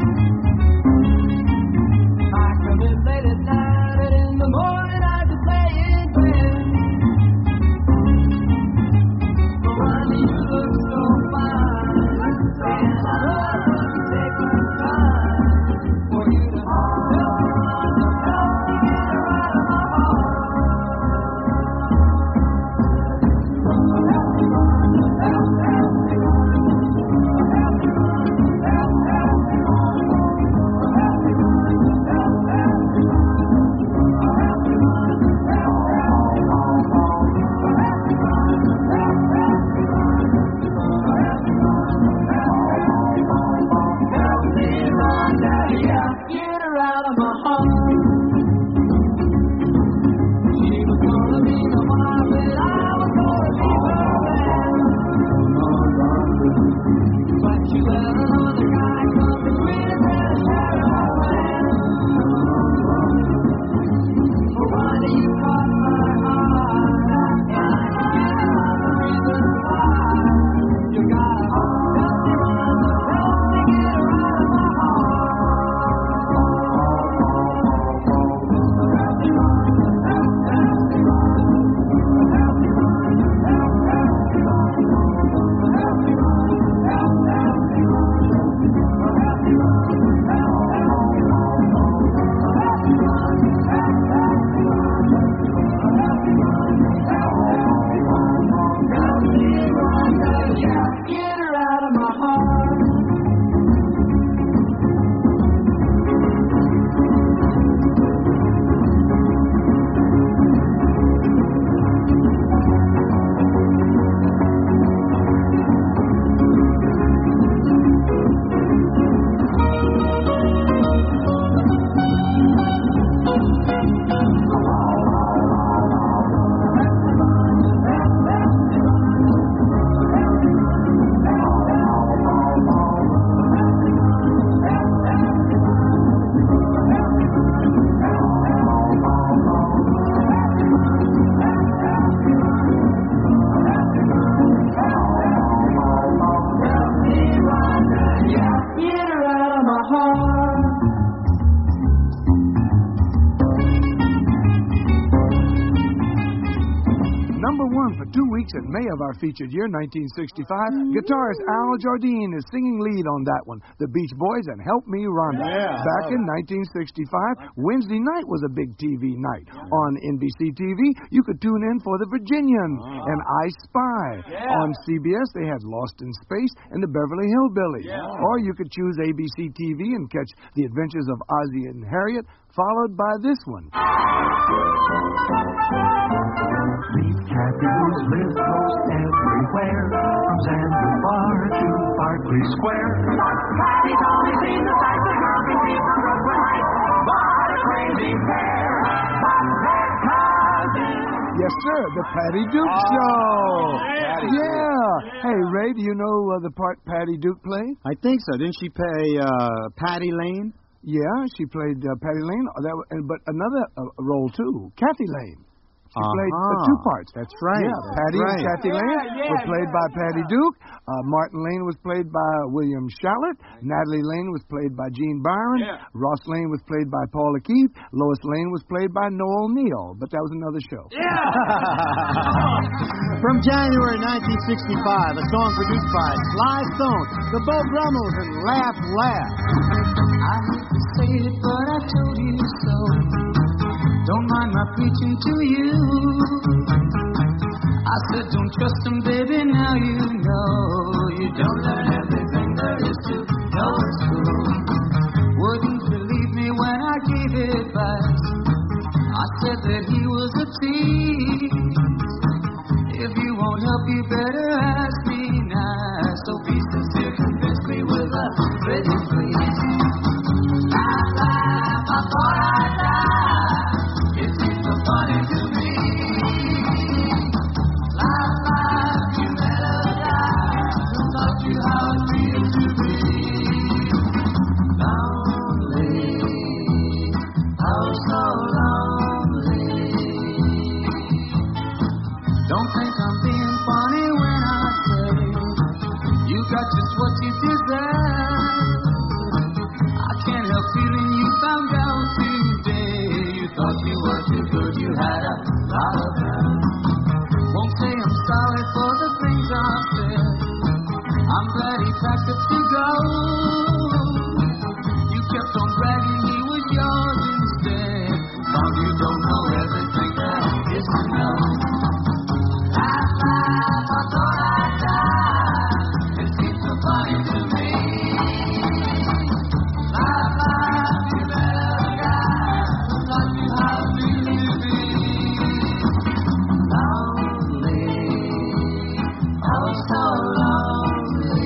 I come in late at night, and in the morning I just lay in bed. But when you look so fine, and I love to take my time for you to help me get out of my heart. Get her out of my heart. She was gonna be the one, but I was gonna be her man. But you let another guy come between us and my plan. For why do you cut my heart? The reason why you gotta help me run, help me get her out of my heart. Get her out of my heart. Get her out of my heart. Number one for 2 weeks in May of our featured year, 1965, guitarist Al Jardine is singing lead on that one, The Beach Boys and Help Me Rhonda. Back in 1965, Wednesday night was a big TV night. On NBC TV, you could tune in for The Virginians and I Spy. On CBS, they had Lost in Space and The Beverly Hillbillies. Or you could choose ABC TV and catch The Adventures of Ozzie and Harriet, followed by this one. These Cathys live close everywhere, from Zanzibar to Berkeley Square. Patty's always seen the sights the girl can see from Brooklyn Heights. What a crazy pair, but their cousins. Yes, sir, the Patty Duke Show. Yeah. Hey, Ray, do you know the part Patty Duke played? I think so. Didn't she play Patty Lane? Yeah, she played Patty Lane, but another role, too, Kathy Lane. She played two parts. That's right. Yeah, Patty and Kathy Lane were played by Patty Duke. Martin Lane was played by William Shallett. Natalie Lane was played by Gene Byron. Ross Lane was played by Paula Keith. Lois Lane was played by Noel Neal. But that was another show. From January 1965, a song produced by Sly Stone, the Beau Brummels, and Laugh Laugh. I hate to say it, but I told you so. Don't mind my preaching to you. I said, don't trust him, baby, now you know. You don't learn everything there is to know at school. Wouldn't believe me when I gave it back. I said that he was a thief. If you won't help, you better ask me nice. So be sincere, convince me with a pretty please. Laugh, I thought I'd die. It seems so funny to me. Laugh, you better die. Who taught you how it feels to be lonely? Oh, so lonely. Don't think I'm being funny when I say you got just what you deserve. I can't help feeling you found out today. You thought you were too good, you had a lot of them. Won't say I'm sorry for the things I said. I'm glad he packed up to go. You kept on bragging he was yours instead. Now you don't know everything there is to know. I thought I'd die. It seems so funny to me. You better die. Who taught you how it feels to be lonely? Oh, so lonely.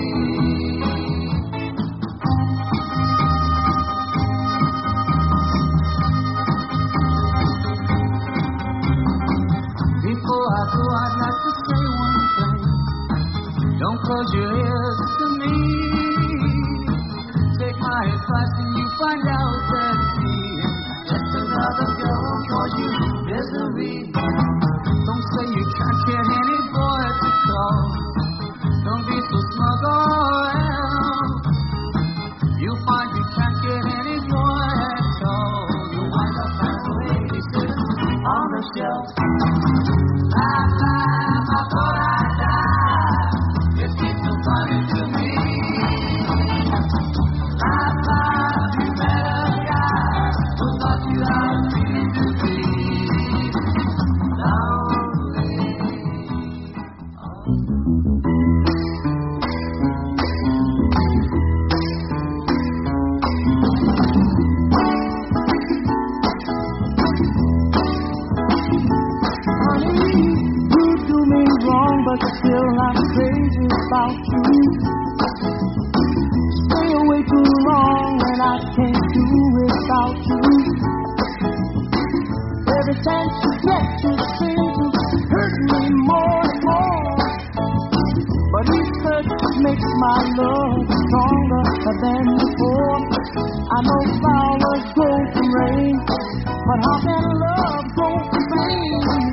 Before I go, I'd like to say one thing. Don't close your ears to me. Take my advice and you find out that me just another girl will cause you misery. Don't say you can't get any boy to call. Don't be so smug or else you'll find you can't get any boy at all. You'll wind up as a lady sitting on the shelf. I thought I'd die. It seems so funny to me. You better die. Who taught you how it feels to be but still I'm crazy about you. Stay away too long and I can't do without you. Every chance you get, you seem to hurt me more and more. But each hurt makes my love stronger than before. I know flowers grow from rain, but how can love grow from pain?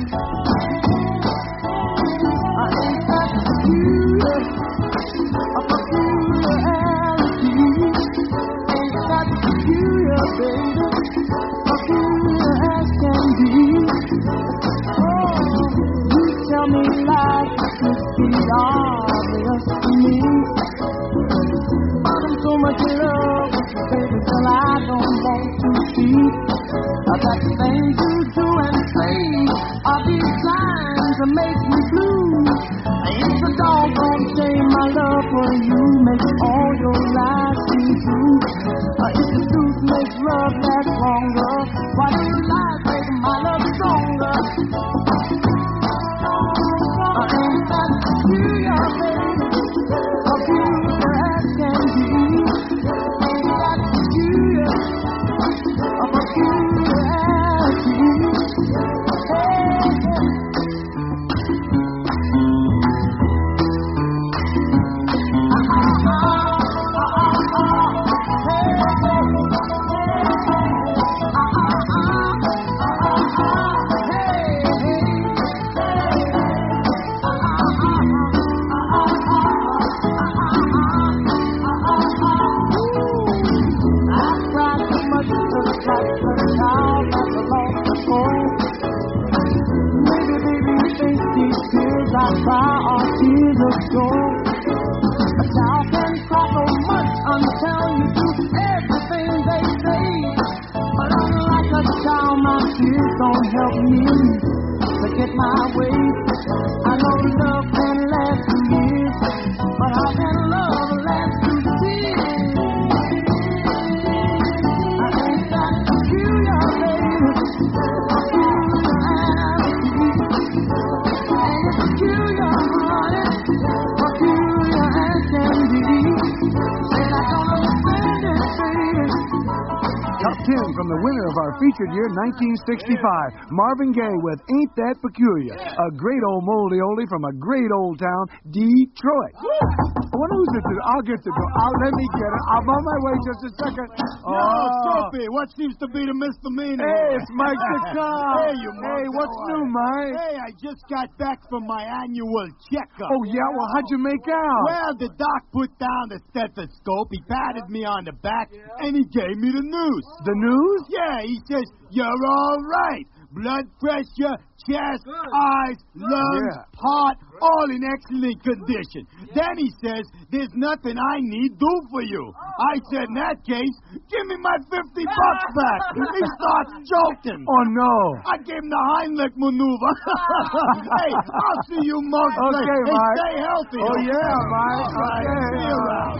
That things you do and say are designed to make me blue. It's a doggone shame my love for you makes all your lies seem true. If the truth makes love last longer, why do you lie, make my love stronger? Ain't that peculiar, baby? Peculiar as can be. Ain't that peculiar? Don't help me to get my way. featured year 1965. Marvin Gaye with Ain't That Peculiar. A great old moldy oldie from a great old town, Detroit. I wonder who's it? I'll get the door. Let me get it. I'm on my way just a second. Sophie, what seems to be the misdemeanor? Hey, it's Mike the Cop. Hey, you Hey, what's new, Mike? Hey, I just got back from my annual checkup. Oh, yeah? Well, how'd you make out? Well, the doc put down the stethoscope, he patted me on the back, and he gave me the news. The news? Yeah, he says, you're all right. Blood pressure, chest, eyes, lungs, heart, all in excellent condition. Then he says, there's nothing I need do for you. I said, in that case, give me my $50 back. He starts joking. Oh, no. I gave him the Heimlich maneuver. Hey, I'll see you most Okay, later. Hey, Mike. stay healthy. Oh, yeah, Mike. All right, Okay. see you around.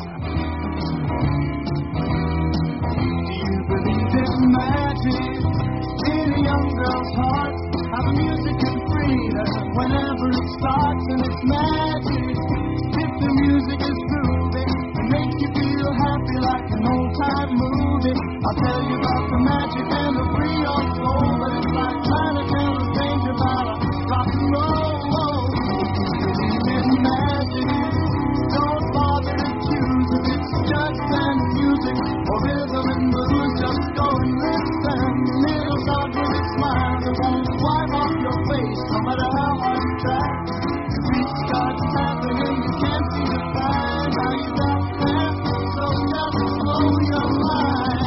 Do you believe in magic? In a young girl's heart, how the music can free her whenever it starts, and it's magic. If the music is grooving and makes you feel happy like an old-time movie, I'll tell you about the magic and the free your soul. But it's like trying to tell a stranger about a rock and roll. It's magic. Don't bother to choose if it's just and music or rhythm and blues. Just go and listen. Little dog with a smile that won't wipe off your face, no matter how hard you try. Your feet start tapping and you can't seem to find how you got there. So just blow your mind.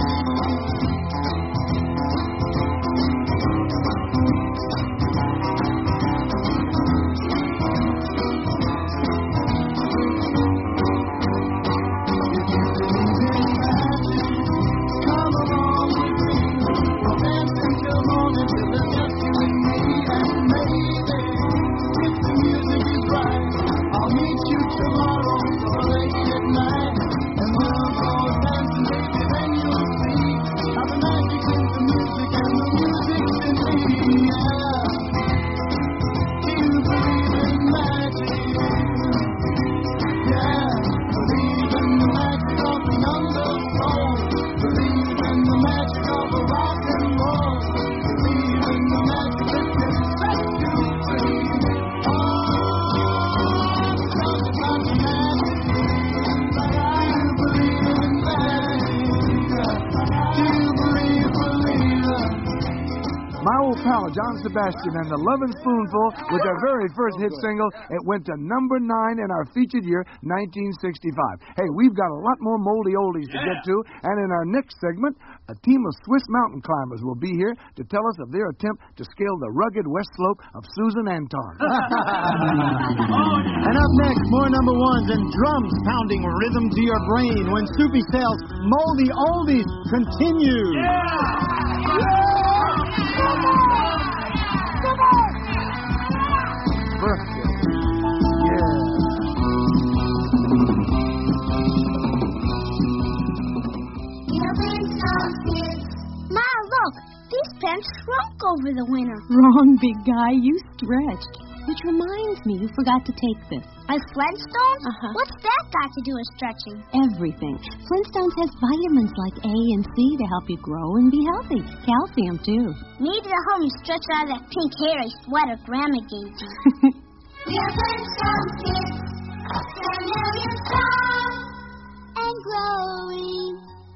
Pal John Sebastian and the Lovin' Spoonful with their very first hit single. It went to number 9 in our featured year, 1965. Hey, we've got a lot more moldy oldies to get to, and in our next segment, a team of Swiss mountain climbers will be here to tell us of their attempt to scale the rugged west slope of Susan Anton. And up next, more number ones and drums pounding rhythm to your brain when Soupy Sales Moldy Oldies continues. Birthday. Ma, look, these pants shrunk over the winter. Wrong, big guy. You stretched. Which reminds me, you forgot to take this. My Flintstones? What's that got to do with stretching? Everything. Flintstones has vitamins like A and C to help you grow and be healthy. Calcium, too. Maybe they'll help me stretch out of that pink hairy sweater Grandma gave me. We're Flintstone kids, 10 million strong and growing.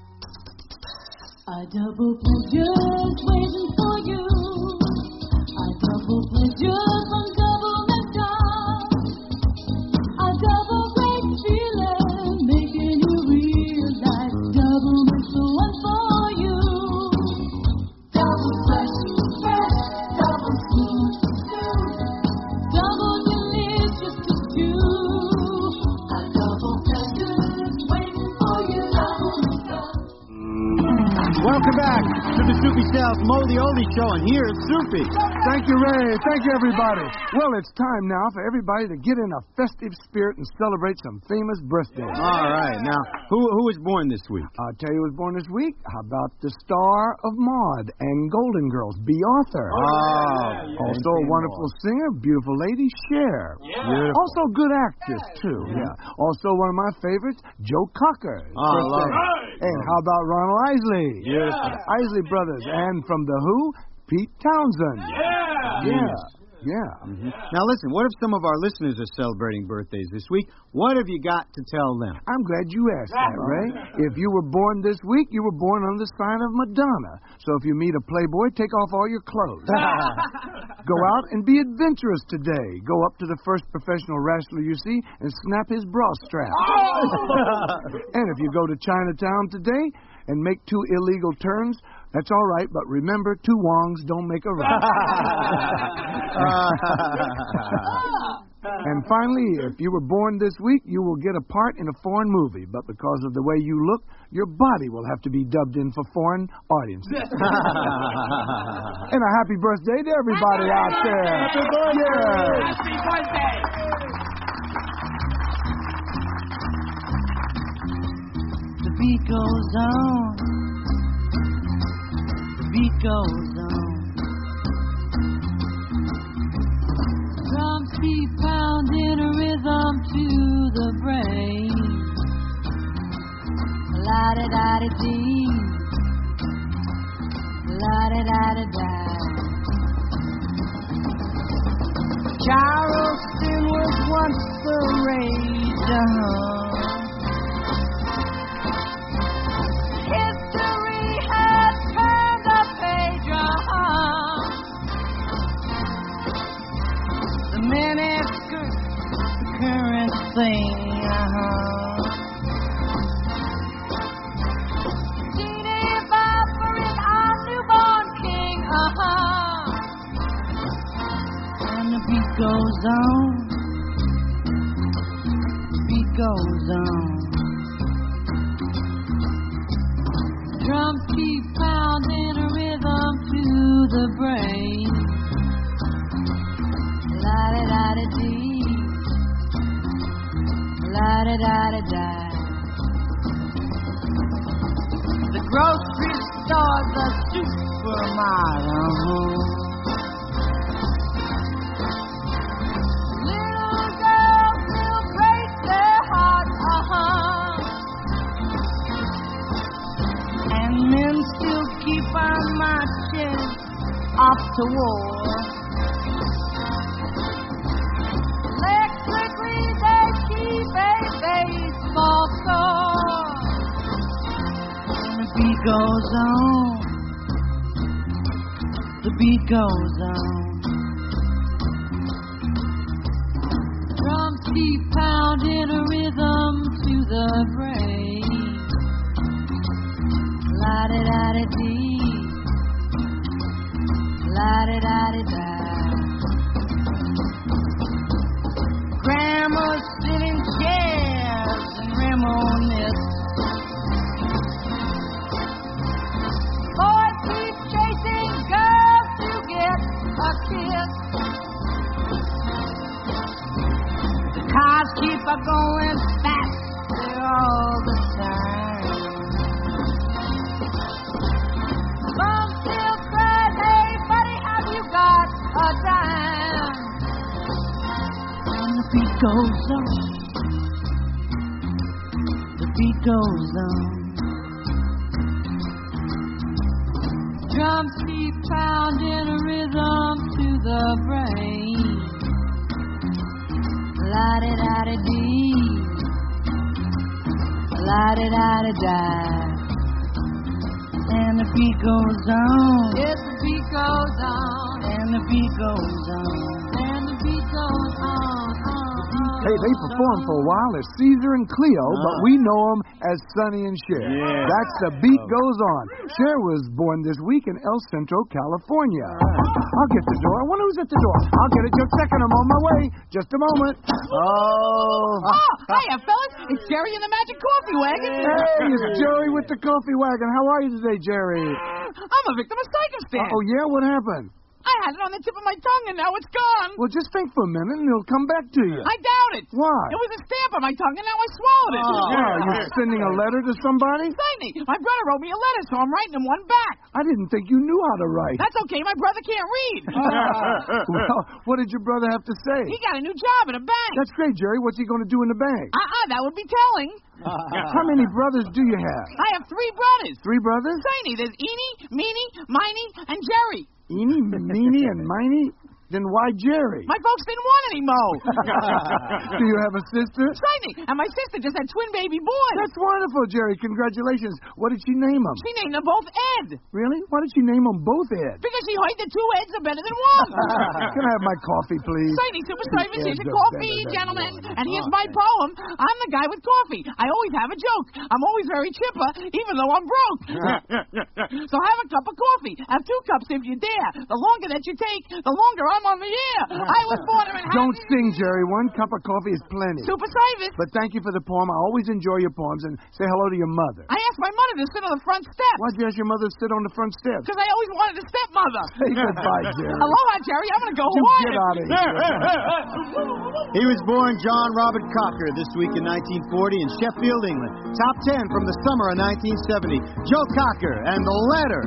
A double pleasure's waiting for you. A double pleasure from Double McDonald. A double great feeling making you realize Double is the one for you. Double fresh, double smooth, double delicious to do. A double pleasure's waiting for you. Double McDonald. Welcome back to the Soupy Sales Moldy Oldie Show, and here's Soupy. Thank you, Ray. Thank you, everybody. Well, it's time now for everybody to get in a festive spirit and celebrate some famous birthdays. All right. Now, who was born this week? I'll tell you who was born this week. How about the star of Maude and Golden Girls, Bea Arthur? Also a wonderful singer, beautiful lady, Cher. Beautiful. Also a good actress, too. Yeah. Also one of my favorites, Joe Cocker. Oh, I love it. And how about Ronald Isley? Yes. Isley Brothers. And from The Who, Pete Townsend. Yeah. Now, listen, what if some of our listeners are celebrating birthdays this week? What have you got to tell them? I'm glad you asked that, Ray. If you were born this week, you were born on the sign of Madonna. So if you meet a playboy, take off all your clothes. Go out and be adventurous today. Go up to the first professional wrestler you see and snap his bra strap. And if you go to Chinatown today and make 2 illegal turns, that's all right, but remember, 2 wongs don't make a right. And finally, if you were born this week, you will get a part in a foreign movie, but because of the way you look, your body will have to be dubbed in for foreign audiences. And a happy birthday to everybody out there. Happy birthday! Yes. Happy birthday! The beat goes on. The beat goes on. Drums keep pounding a rhythm to the brain. La-da-da-da-dee. La-da-da-da-da. Charleston was once the rage, History has turned the page, The miniskirt, the current thing, Genie Bopper is our newborn king, And the beat goes on, the beat goes on. Drums keep pounding a rhythm to the brain. La-da-da-da-dee. La-da-da-da-da. The grocery store's a supermarket. Little girls will break their hearts, And men still keep on marching off to war. Electrically they keep a baseball score. And the beat goes on. The beat goes on. Drums keep pounding a rhythm to the brain. La-da-da-da-dee. La-da-da-da-da. Grandmas sit in chairs and reminisce. Boys keep chasing girls to get a kiss. The cars keep a-going faster all the time. Some still cry, hey, buddy, have you got a dime? And the beat goes on. The beat goes on. Drums keep pounding a rhythm to the brain. La-da-da-da-dee. La-da-da-da-da. And the beat goes on. Yes, the beat goes on. And the beat goes on. And the beat goes on. Hey, they performed for a while as Caesar and Cleo, but we know them as Sonny and Cher. Yeah. That's The Beat Goes On. Cher was born this week in El Centro, California. I'll get the door. I wonder who's at the door. I'll get it just a second. I'm on my way. Just a moment. Hiya, fellas. It's Jerry in the Magic Coffee Wagon. Hey, it's Jerry with the coffee wagon. How are you today, Jerry? I'm a victim of circumstance. Oh, yeah? What happened? I had it on the tip of my tongue, and now it's gone. Well, just think for a minute, and it'll come back to you. I doubt it. Why? It was a stamp on my tongue, and now I swallowed it. You're sending a letter to somebody? Tiny, my brother wrote me a letter, so I'm writing him one back. I didn't think you knew how to write. That's okay. My brother can't read. Well, what did your brother have to say? He got a new job in a bank. That's great, Jerry. What's he going to do in the bank? That would be telling. How many brothers do you have? I have 3 brothers. 3 brothers? Tiny, there's Eenie, Meanie, Miney, and Jerry. Eenie, Meanie, and Miney? Then why Jerry? My folks didn't want any Mo. Do you have a sister? Tiny, and my sister just had twin baby boys. That's wonderful, Jerry. Congratulations. What did she name them? She named them both Ed. Really? Why did she name them both Ed? Because she heard that 2 Eds are better than one. Can I have my coffee, please? Tiny, super service, here's your coffee, gentlemen. And here's my poem. I'm the guy with coffee. I always have a joke. I'm always very chipper, even though I'm broke. So have a cup of coffee. Have 2 cups if you dare. The longer that you take, the longer I'm on the air. I was born in Manhattan. Don't sing, Jerry. 1 cup of coffee is plenty. Super service. But thank you for the poem. I always enjoy your poems. And say hello to your mother. I asked my mother to sit on the front step. Why'd you ask your mother to sit on the front steps? Because I always wanted a stepmother. Say goodbye, Jerry. Aloha, Jerry. I'm going to go You Hawaiian. get out of here. He was born John Robert Cocker this week in 1940 in Sheffield, England. Top 10 from the summer of 1970. Joe Cocker and The Letter.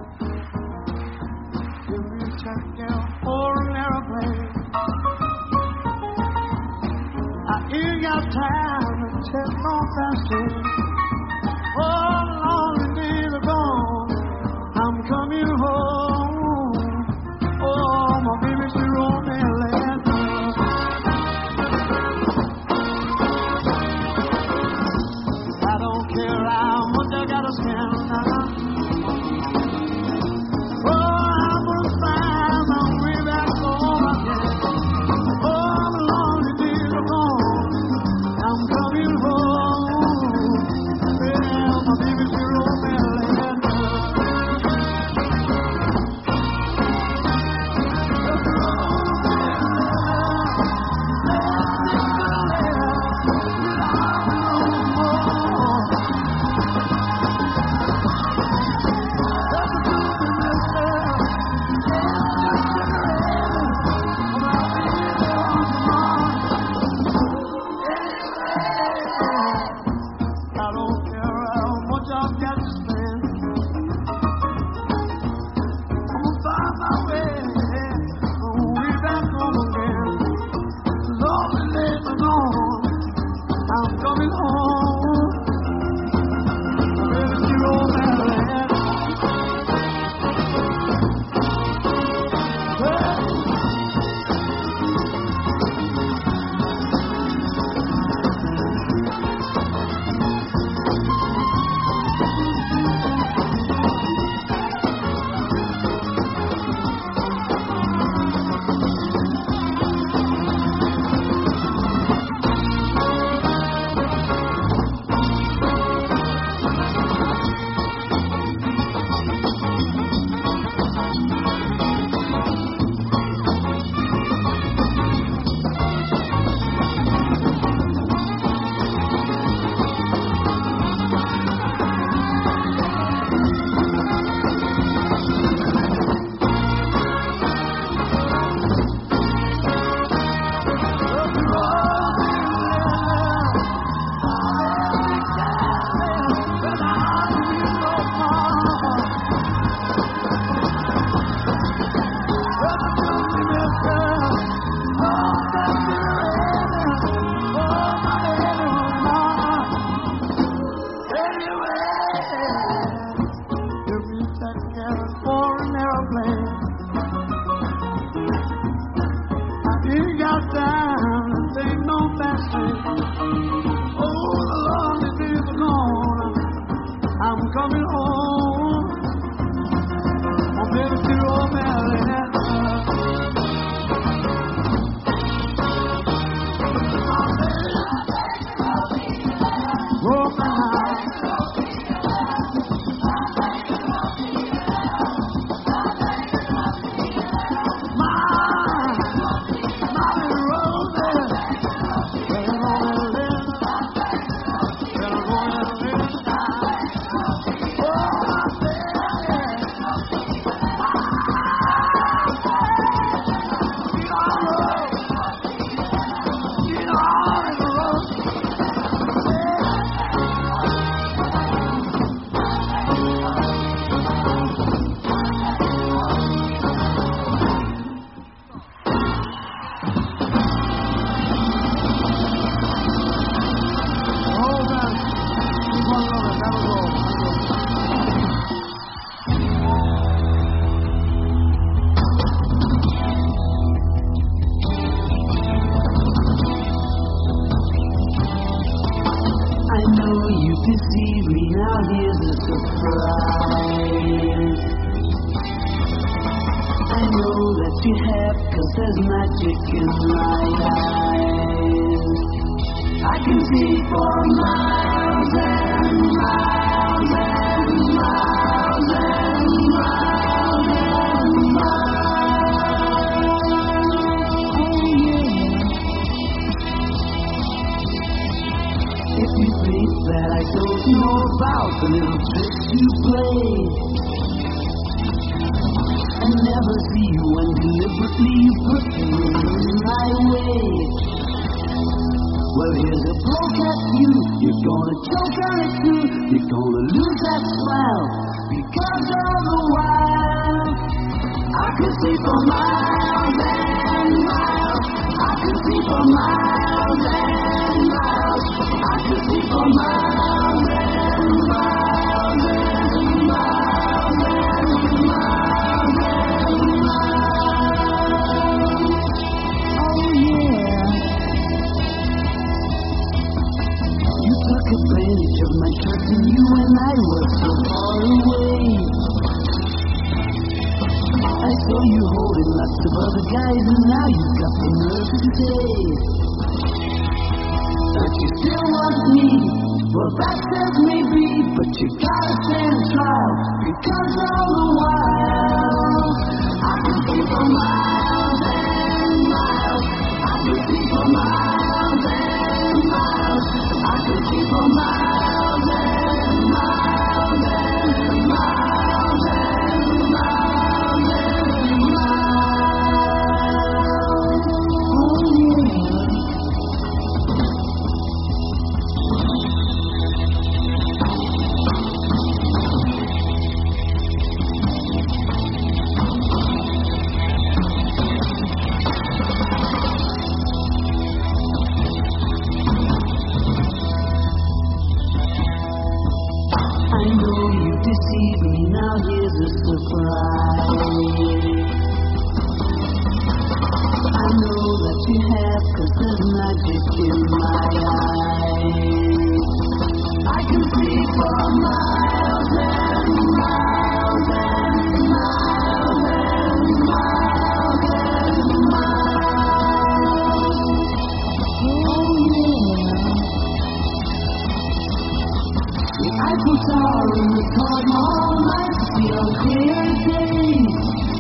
For an aeroplane, I ain't got time to take no faster. Oh, lonely days are gone. I'm coming home. Oh, my baby, she wrote me a letter. I don't care how much I gotta spend now. you have, 'cause there's magic in my eyes. I can see for miles and miles and miles and miles and miles. Oh yeah. If you think that I don't know about the little tricks you play, I never see you when deliberately you put me in my way. Well, here's a poke at you. You're gonna choke on it too. You're gonna lose that smile because all the while I could see for miles and miles. I could see for miles and miles. I could see for miles and miles and miles and miles and miles. Oh yeah. You took advantage of my trust in you when I was so far away. I saw you holding lots of other guys, and now you've got the nerve to say that you still want me. Well, that says maybe, but you gotta stand trial, because all the while I can see for miles and miles. I can see for miles and miles. I can see for miles and miles and miles and miles and miles. Oh yeah. I know you deceived me, now here's a surprise. I know that you have, 'cause there's magic in my eyes. I can see for miles and miles and miles and miles and miles. Oh yeah. The Eiffel Tower and the Taj Mahal might see on clear days.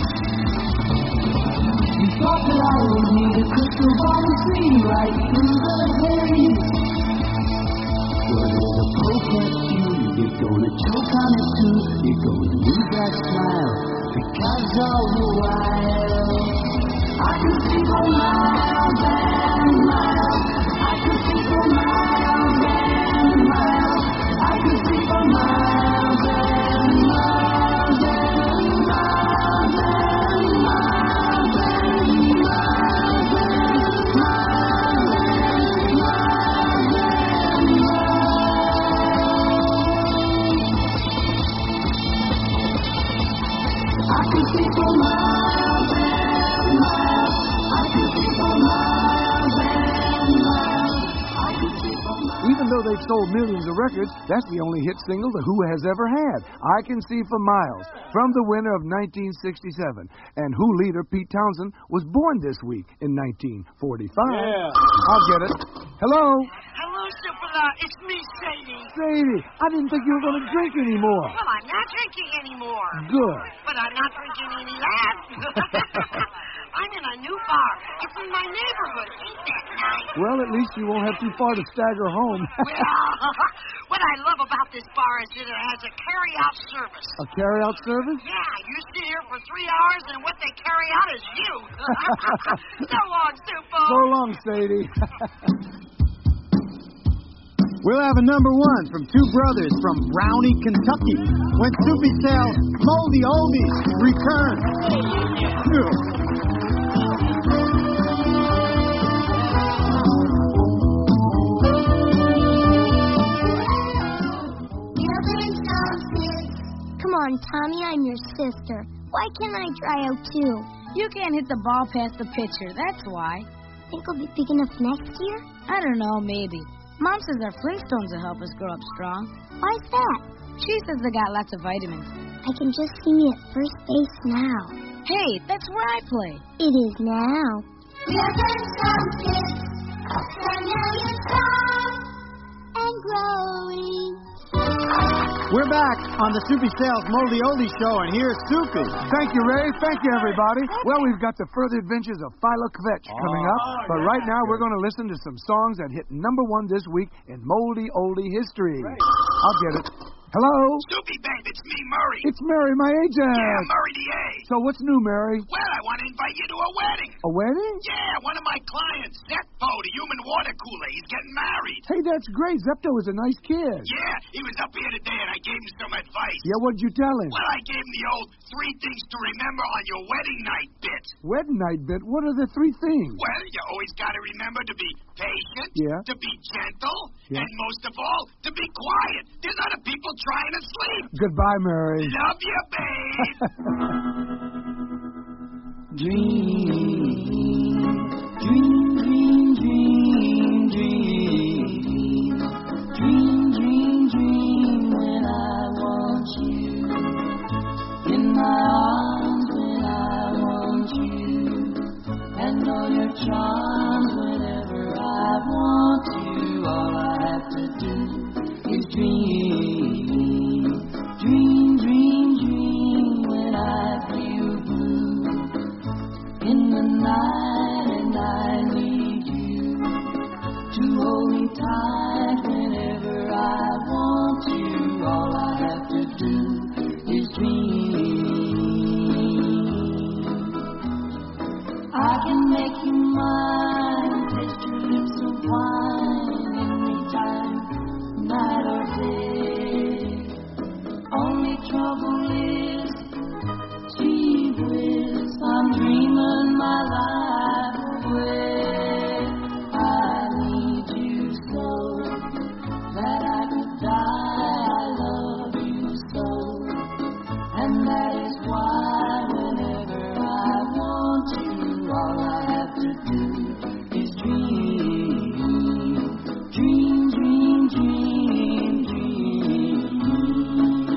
You thought that I would need a crystal ball to see right through the haze. Well, there's a poke at you. You're gonna choke on it too. You're gonna lose that smile, because all the while I can see for miles and miles. I can see for miles and miles. I can see for miles and miles and miles and miles and miles and miles and miles and miles. I can see for miles and miles. I can see for miles and miles. I can see for miles. Even though they've sold millions of records, that's the only hit single The Who has ever had. I Can See for Miles, from the winter of 1967. And Who leader Pete Townsend was born this week in 1945. Yeah. I'll get it. Hello? Hello, Superla. It's me, Sadie. Sadie, I didn't think you were going to drink anymore. Well, I'm not drinking anymore. Good. But I'm not drinking any less. I'm in a new bar. It's in my neighborhood. Ain't that nice? Well, at least you won't have too far to stagger home. Well, what I love about this bar is that it has a carry-out service. A carry-out service? Yeah, you sit here for 3 hours, and what they carry out is you. So long, Supo. So long, Sadie. We'll have a number one from two brothers from Brownie, Kentucky, when Soupy Sal's Moldy Oldies return. Come on, Tommy, I'm your sister. Why can't I try out too? You can't hit the ball past the pitcher, that's why. Think we'll be big enough next year? I don't know, maybe. Mom says our Flintstones will help us grow up strong. Why's that? She says they got lots of vitamins. I can just see me at first base now. Hey, that's where I play. It is now. We're Flintstone kids, 10 million strong and growing. We're back on the Soupy Sales Moldy Oldie Show, and here's Soupy. Thank you, Ray. Thank you, everybody. Well, we've got the further adventures of Philo Kvetch coming up. But right now, we're going to listen to some songs that hit #1 this week in Moldy Oldie history. I'll get it. Hello? Soupy, babe, it's me, Murray. It's Mary, my agent. Yeah, Murray the A. So what's new, Mary? Well, I want to invite you to a wedding. A wedding? Yeah, one of my clients, Zeppo, the human water cooler. He's getting married. Hey, that's great. Zepto is a nice kid. Yeah, he was up here today, and I gave him some advice. Yeah, what'd you tell him? Well, I gave him the old 3 things to remember on your wedding night bit. Wedding night bit? What are the 3 things? Well, you always got to remember to be patient, Yeah. to be gentle, Yeah. and most of all, to be quiet. There's other people trying to sleep. Goodbye, Mary. Love you, babe. Dream, dream, dream, dream, dream. Dream, dream, dream when I want you. In my arms when I want you. And all your charms whenever I want you. All I have to do is dream. Dream, dream, dream when I feel blue in the night and I need you to hold me tight whenever I want you. All I have to do is dream. I can make you mine, taste your lips of wine anytime, night or day. Only trouble is, gee whiz, I'm dreaming my life away. I need you so that I could die. I love you so, and that is why whenever I want you, all I have to do is dream, dream, dream, dream, dream.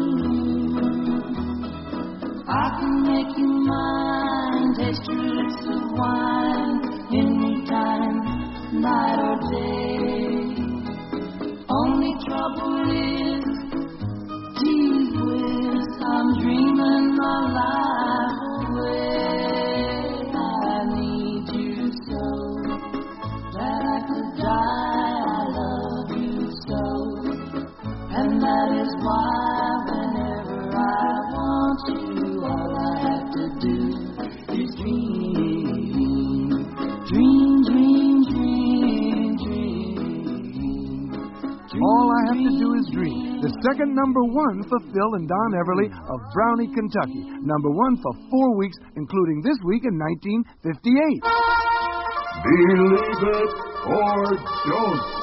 I can make you mine, taste your lips of wine, anytime, night or day. Only trouble is, gee whiz, I'm dreaming my life away. I need you so that I could die. I love you so, and that is why whenever I want you, all I have to do is dream, dream, dream, dream, dream. All I have to do is dream. The second #1 for Phil and Don Everly of Brownie, Kentucky. #1 for 4 weeks, including this week in 1958. Believe it or don't.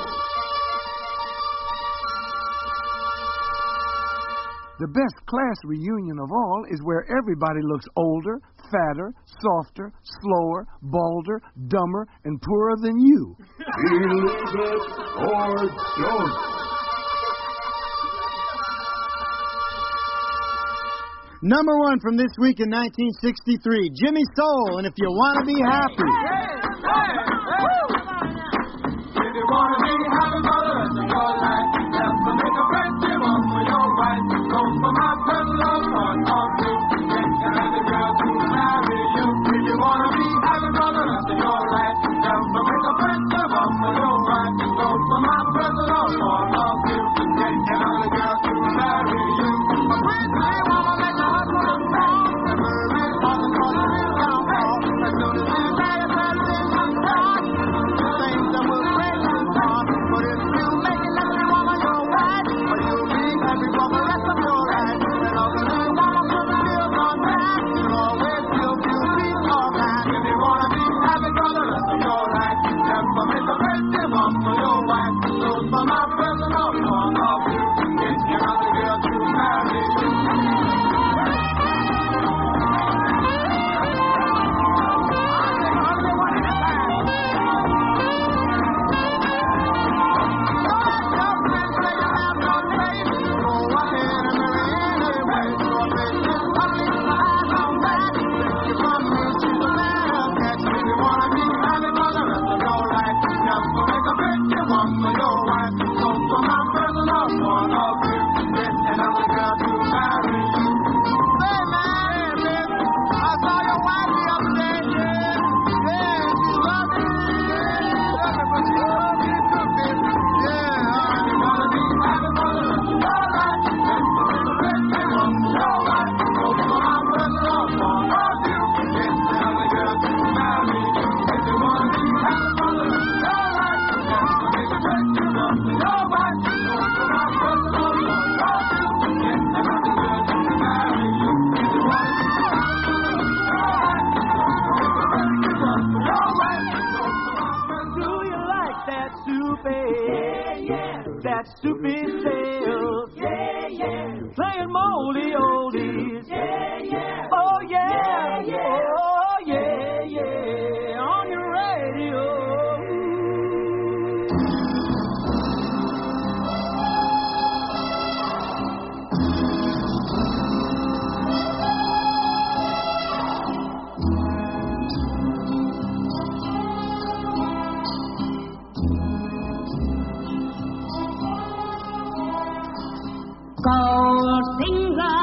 The best class reunion of all is where everybody looks older, fatter, softer, slower, balder, dumber, and poorer than you. Believe it or don't. #1 from this week in 1963, Jimmy Soul, and If You Want to Be Happy. If you wanna be happy for the rest of your life, have to make a friendship with your wife. So for my personal point of view, then you have the girl to marry you. If you wanna be happy for the rest of your life, have to make a friendship with your wife. So for my personal point of view, then you have the girl to marry you. A pretty woman like a husband, the hurry on the corner around. As soon as you marry, That's Soupy Sales. Yeah, yeah. Playing moldy oldies. Yeah, yeah. Oh, yeah. Yeah, yeah. Oh, yeah, yeah. On your radio. Goldfinger,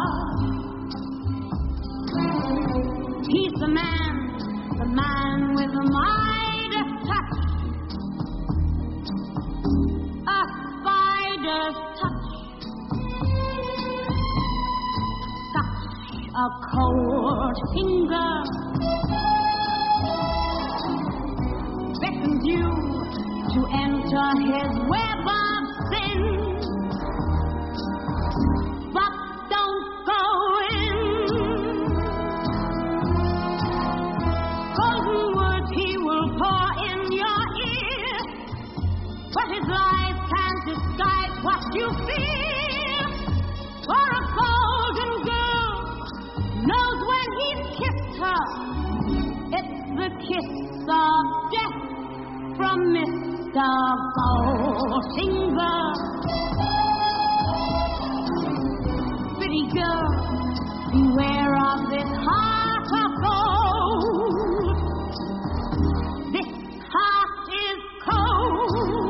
he's the man with the Midas touch, a spider's touch, such a cold finger beckons you to enter his web of sin. His life can't disguise what you feel. For a golden girl knows when he's kissed her, it's the kiss of death from Mr. Goldfinger. Pretty girl, beware of this heart of gold. This heart is cold.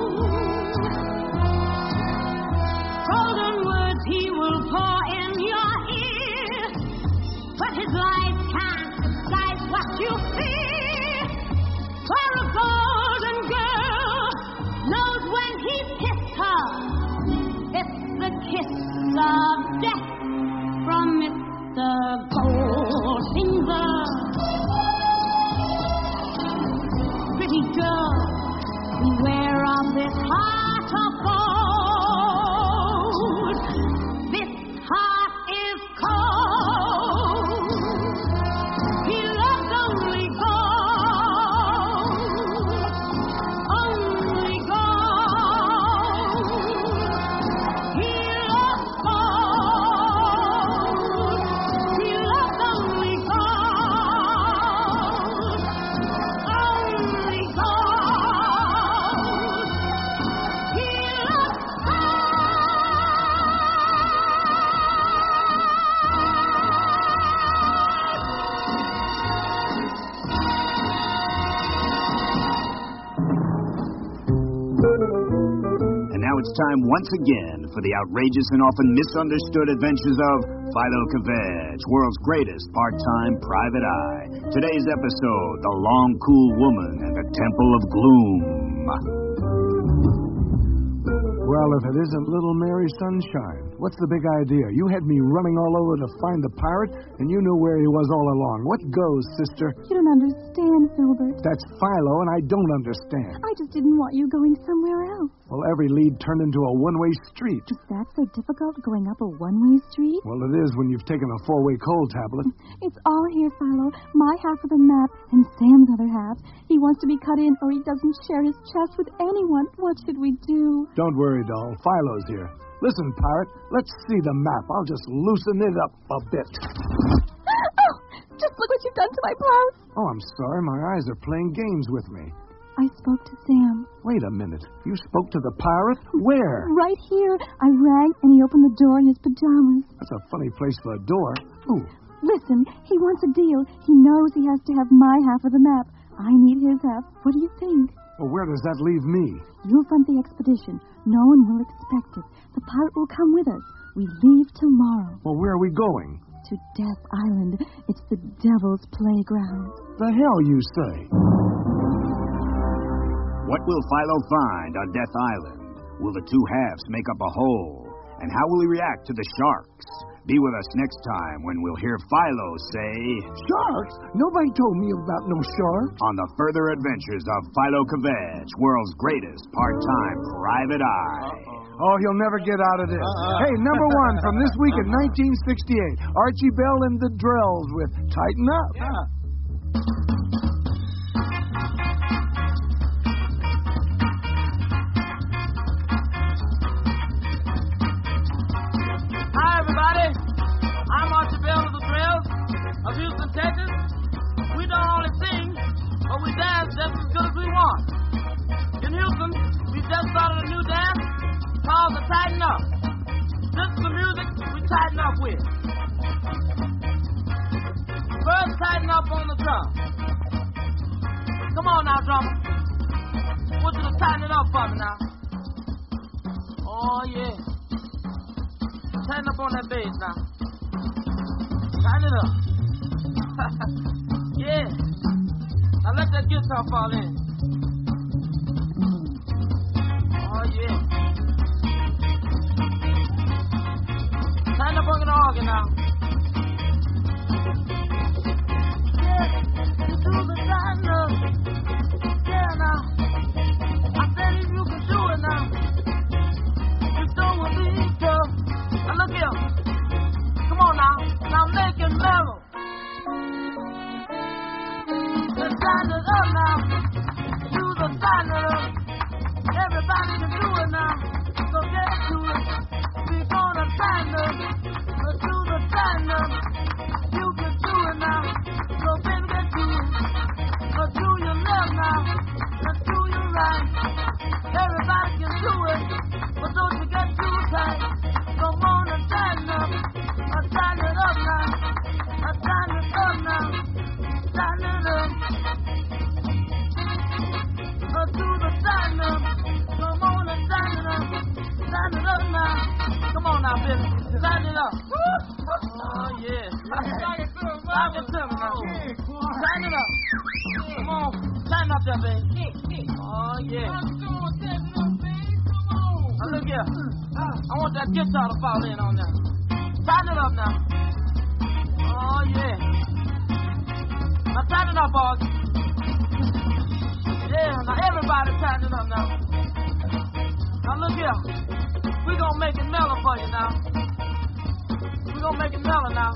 Pour in your ear, but his life can't disguise what you feel. For a golden girl knows when he's kissed her, it's the kiss of death from Mr. Goldfinger. Pretty girl, beware of this heart of gold. It's time once again for the outrageous and often misunderstood adventures of Philo Kavej, world's greatest part-time private eye. Today's episode, The Long Cool Woman and the Temple of Gloom. Well, if it isn't little Mary Sunshine, what's the big idea? You had me running all over to find the pirate, and you knew where he was all along. What goes, sister? You don't understand, Filbert. That's Philo, and I don't understand. I just didn't want you going somewhere else. Well, every lead turned into a one-way street. Is that so difficult, going up a one-way street? Well, it is when you've taken a four-way cold tablet. It's all here, Philo. My half of the map and Sam's other half. He wants to be cut in or he doesn't share his chest with anyone. What should we do? Don't worry, doll. Philo's here. Listen, pirate, let's see the map. I'll just loosen it up a bit. Oh, just look what you've done to my blouse. Oh, I'm sorry. My eyes are playing games with me. I spoke to Sam. Wait a minute. You spoke to the pirate? Where? Right here. I rang, and he opened the door in his pajamas. That's a funny place for a door. Ooh. Listen, he wants a deal. He knows he has to have my half of the map. I need his half. What do you think? Well, where does that leave me? You'll front the expedition. No one will expect it. The pirate will come with us. We leave tomorrow. Well, where are we going? To Death Island. It's the devil's playground. The hell you say? What will Philo find on Death Island? Will the two halves make up a whole? And how will he react to the sharks? Be with us next time when we'll hear Philo say... Sharks? Nobody told me about no sharks. On the further adventures of Philo Kavej, world's greatest part-time private eye. Oh, he'll never get out of this. Hey, number one from this week in 1968. Archie Bell and the Drells with Tighten Up. Yeah. called the Tighten Up. This is the music we tighten up with. First, tighten up on the drum. Come on now, drummer. I want you to tighten it up for me now. Oh, yeah. Tighten up on that bass now. Tighten it up. Yeah. Now let that guitar fall in. Oh, yeah. Tighten up on the organ now. Yeah, you do the tighten up. Yeah, now. I said if you can do it now. You don't want to be tough. Now look here. Come on now. Now make it mellow. Let's tighten it up now. Do the tighten it up. Everybody can do it now. So get to it. We're gonna tighten up. Let's do the tighten up. You can do it now. So baby get to it. Let's do your left now. Let's do your right. Everybody can do it. But don't you get too tight. Come on and tighten up. Let's tighten it up now. Let's tighten it up now. Tighten it up. Let's do the tighten up. Come on and tighten it up. Tighten it up now. Come on now, Billy. Tighten it up. Oh, yeah. Tighten it up now. Tighten it up. Come on. Tighten up there, baby. Oh, yeah. Now, look here. I want that guitar to fall in on that. Tighten it up now. Oh, yeah. Now, tighten it up, boys. Yeah, now everybody tighten it up now. Now, look here. We're going to make it mellow for you now. We're going to make it mellow now.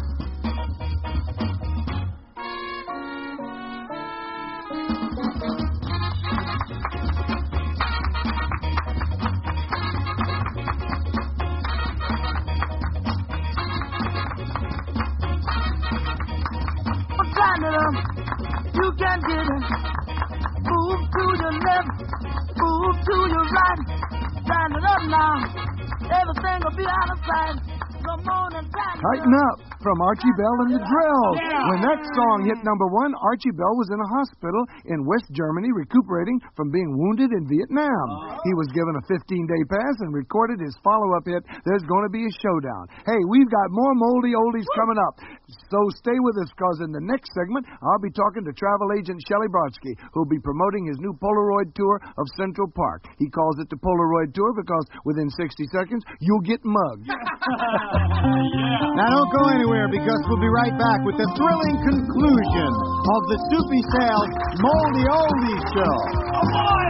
Tighten it up. You can get it. Move to your left. Move to your right. Tighten it up now. Everything will be out of sight. Come on and Tighten Up from Archie Bell and the Drills. When that song hit number one, Archie Bell was in a hospital in West Germany recuperating from being wounded in Vietnam. He was given a 15-day pass and recorded his follow-up hit, There's Gonna Be a Showdown. Hey, we've got more moldy oldies coming up. So stay with us, because in the next segment, I'll be talking to travel agent Shelley Brodsky, who'll be promoting his new Polaroid tour of Central Park. He calls it the Polaroid tour because within 60 seconds, you'll get mugged. Now don't go anywhere, because we'll be right back with the thrilling conclusion of the Soupy Sales Moldy Oldies Show. Oh, boy!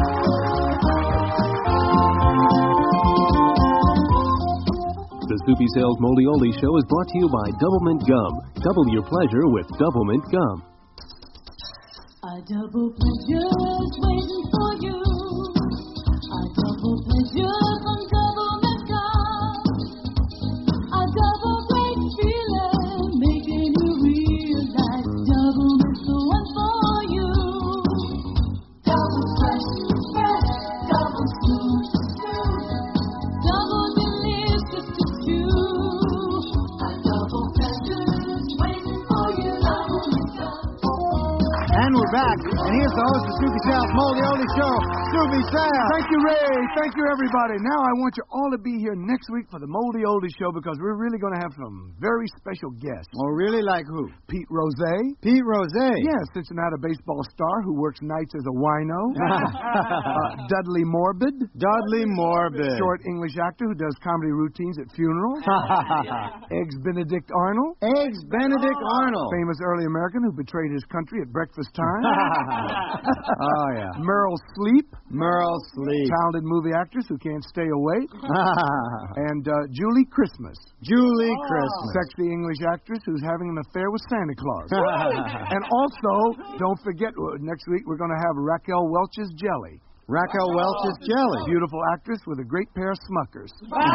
The Soupy Sales Moldy Oldies Show is brought to you by Doublemint Gum. Double your pleasure with Doublemint Gum. A double pleasure's waiting for you. A double pleasure from Doublemint Gum. A double great feeling making you realize Doublement's the one for you. Double fresh, double smooth, double delicious to chew. A double pleasure's waiting for you. Doublemint Gum. And we're back, and here's the host of Soupy Sales Moldy Oldies Show, Soupy Sales. Thank you, Ray. Thank you, everybody. Now I want you all to be here next week for the Moldy Oldies Show, because we're really going to have some very special guests. Oh, really? Like who? Pete Rose. Pete Rose? Yes, Cincinnati baseball star who works nights as a wino. Dudley Morbid. Dudley Morbid. Short English actor who does comedy routines at funerals. Eggs Benedict Arnold. Eggs Benedict Arnold. Famous early American who betrayed his country at breakfast time. Oh, yeah. Merle Sleep. Merle Sleep. Talented movie actress who can't stay awake. And Julie Christmas. Julie Christmas. Sexy English actress who's having an affair with Santa Claus. And also, don't forget, next week we're going to have Raquel Welch's Jelly. Raquel Welch's Jelly. Beautiful actress with a great pair of smuckers.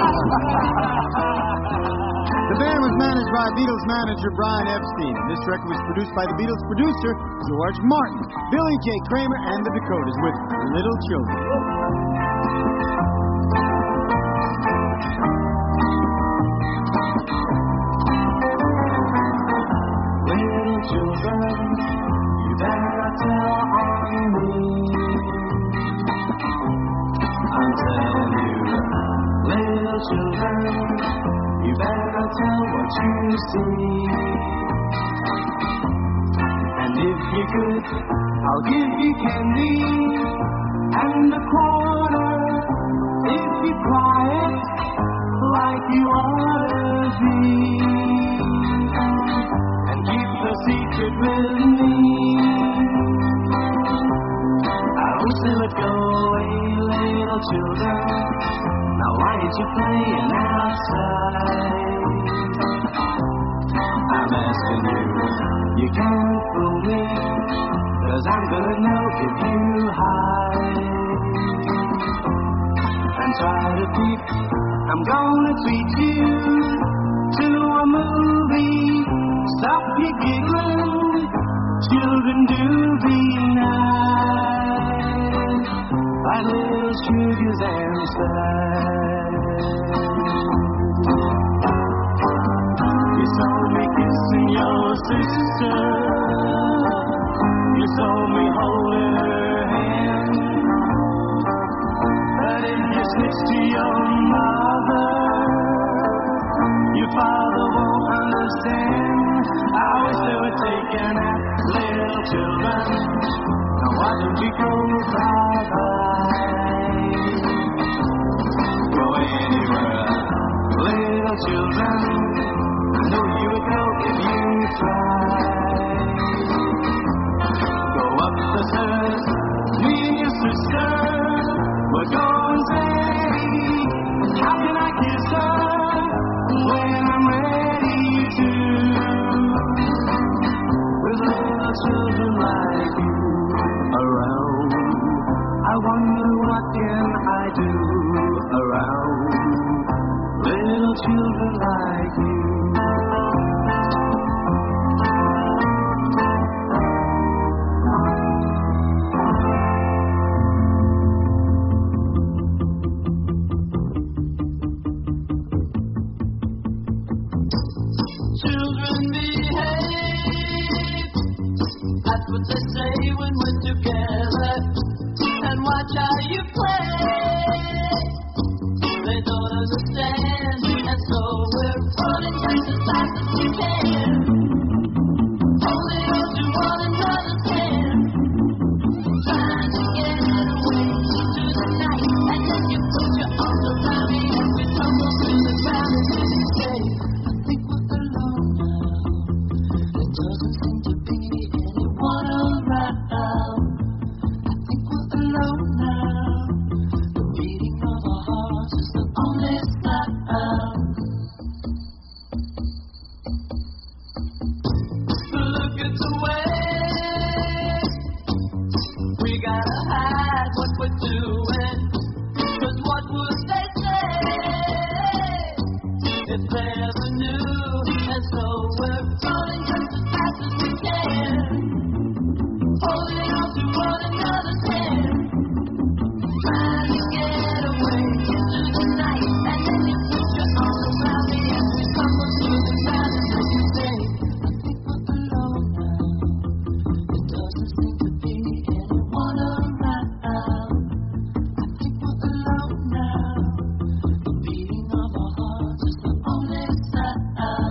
The band was managed by Beatles manager Brian Epstein. And this record was produced by the Beatles producer George Martin, Billy J. Kramer, and the Dakotas with Little Children. see. And if you could, I'll give you candy and a quarter if you quiet like you ought to be. And keep the secret with me. I wish they would go away, little children. Now why aren't you playing outside? I'm asking you, you can't fool me, 'cause I'm gonna know if you hide and try to peep. I'm gonna treat you to a movie. Stop your giggling, children, do be nice, like little sugars and spice. You saw me kissing your sister, you saw me holding her hand, but if you switch to your mother, your father won't understand. I wish they were taking out little children. Now why don't you go bye-bye? Go anywhere, little children. I know you would go if you tried. Go up the stairs, me and your sister will go and say, how can I kiss her when I'm ready to? With little children like you around, I wonder what can I do around little children like you. Children behave, that's what they say when we're together, and watch how you play. They don't understand, and so we're running just as fast as we can, holding on to one another's hand, trying to get away into the night, and then you put your arms around me and we tumble to the ground, and then you say, I think we're alone now. There doesn't seem to be anyone around. I think we're alone now. The beating of our hearts is the only sound. Look at the way we gotta hide what we're doing. 'Cause what would they say if they ever knew? And so we're running just as fast as we can, holding on to one another's hand, trying to get away into the night, and then you put your arms around me and we tumble to the ground, and then you say, I think we're alone now. There doesn't seem to be anyone around. I think we're alone now. The beating of our hearts is the only sound.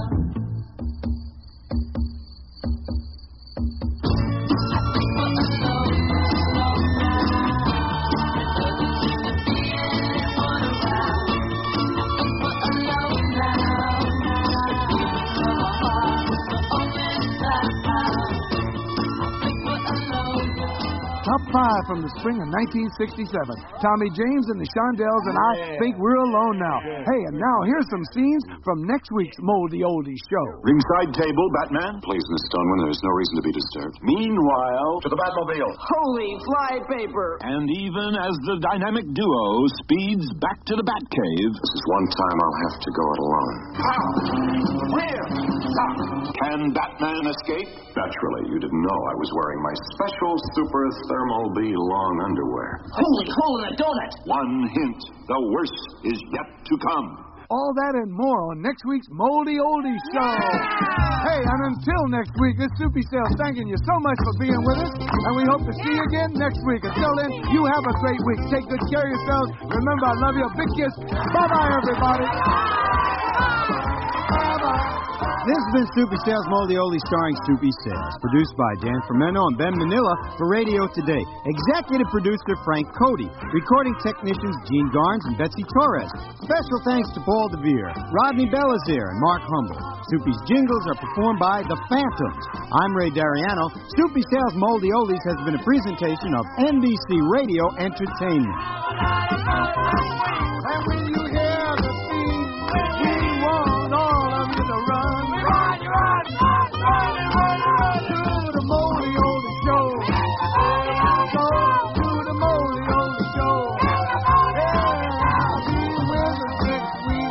Top 5 from the spring of 1967. Tommy James and the Shondells and I think we're alone now. Hey, and now here's some scenes from next week's Moldy Oldies show. Ringside table, Batman. Please, Miss Stoneman, there's no reason to be disturbed. Meanwhile, to the Batmobile. Holy flypaper! And even as the dynamic duo speeds back to the Batcave, This is one time I'll have to go it alone. How? Where? How? Can Batman escape? Naturally, you didn't know I was wearing my special Super Thermal B long underwear. Holy hole in a donut! One hint, the worst is yet to come. All that and more on next week's Moldy Oldies show. Hey, and until next week, this Soupy Sales thanking you so much for being with us, and we hope to see you again next week. Until then, you have a great week. Take good care of yourselves. Remember, I love you. A big kiss. Bye-bye, everybody. Bye-bye. This has been Soupy Sales Moldy Oldie starring Soupy Sales. Produced by Dan Fermento and Ben Manila for Radio Today. Executive producer Frank Cody. Recording technicians Gene Garnes and Betsy Torres. Special thanks to Paul DeVere, Rodney Belizaire, and Mark Humble. Soupy's jingles are performed by The Phantoms. I'm Ray Dariano. Soupy Sales Moldy Oldies has been a presentation of NBC Radio Entertainment. And when you hear the theme, we want all of you to run. Run, run, run, run, run, run to the Moldy Oldie Show. Go to the Moldy Oldie Show. Yeah, be with us next week.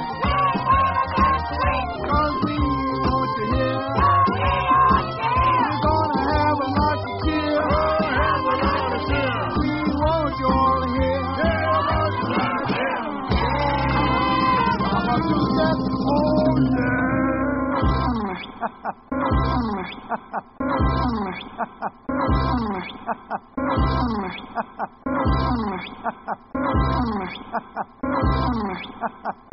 'Cause we want you here. We're gonna have a lot to cheer. We want you all here. Oh,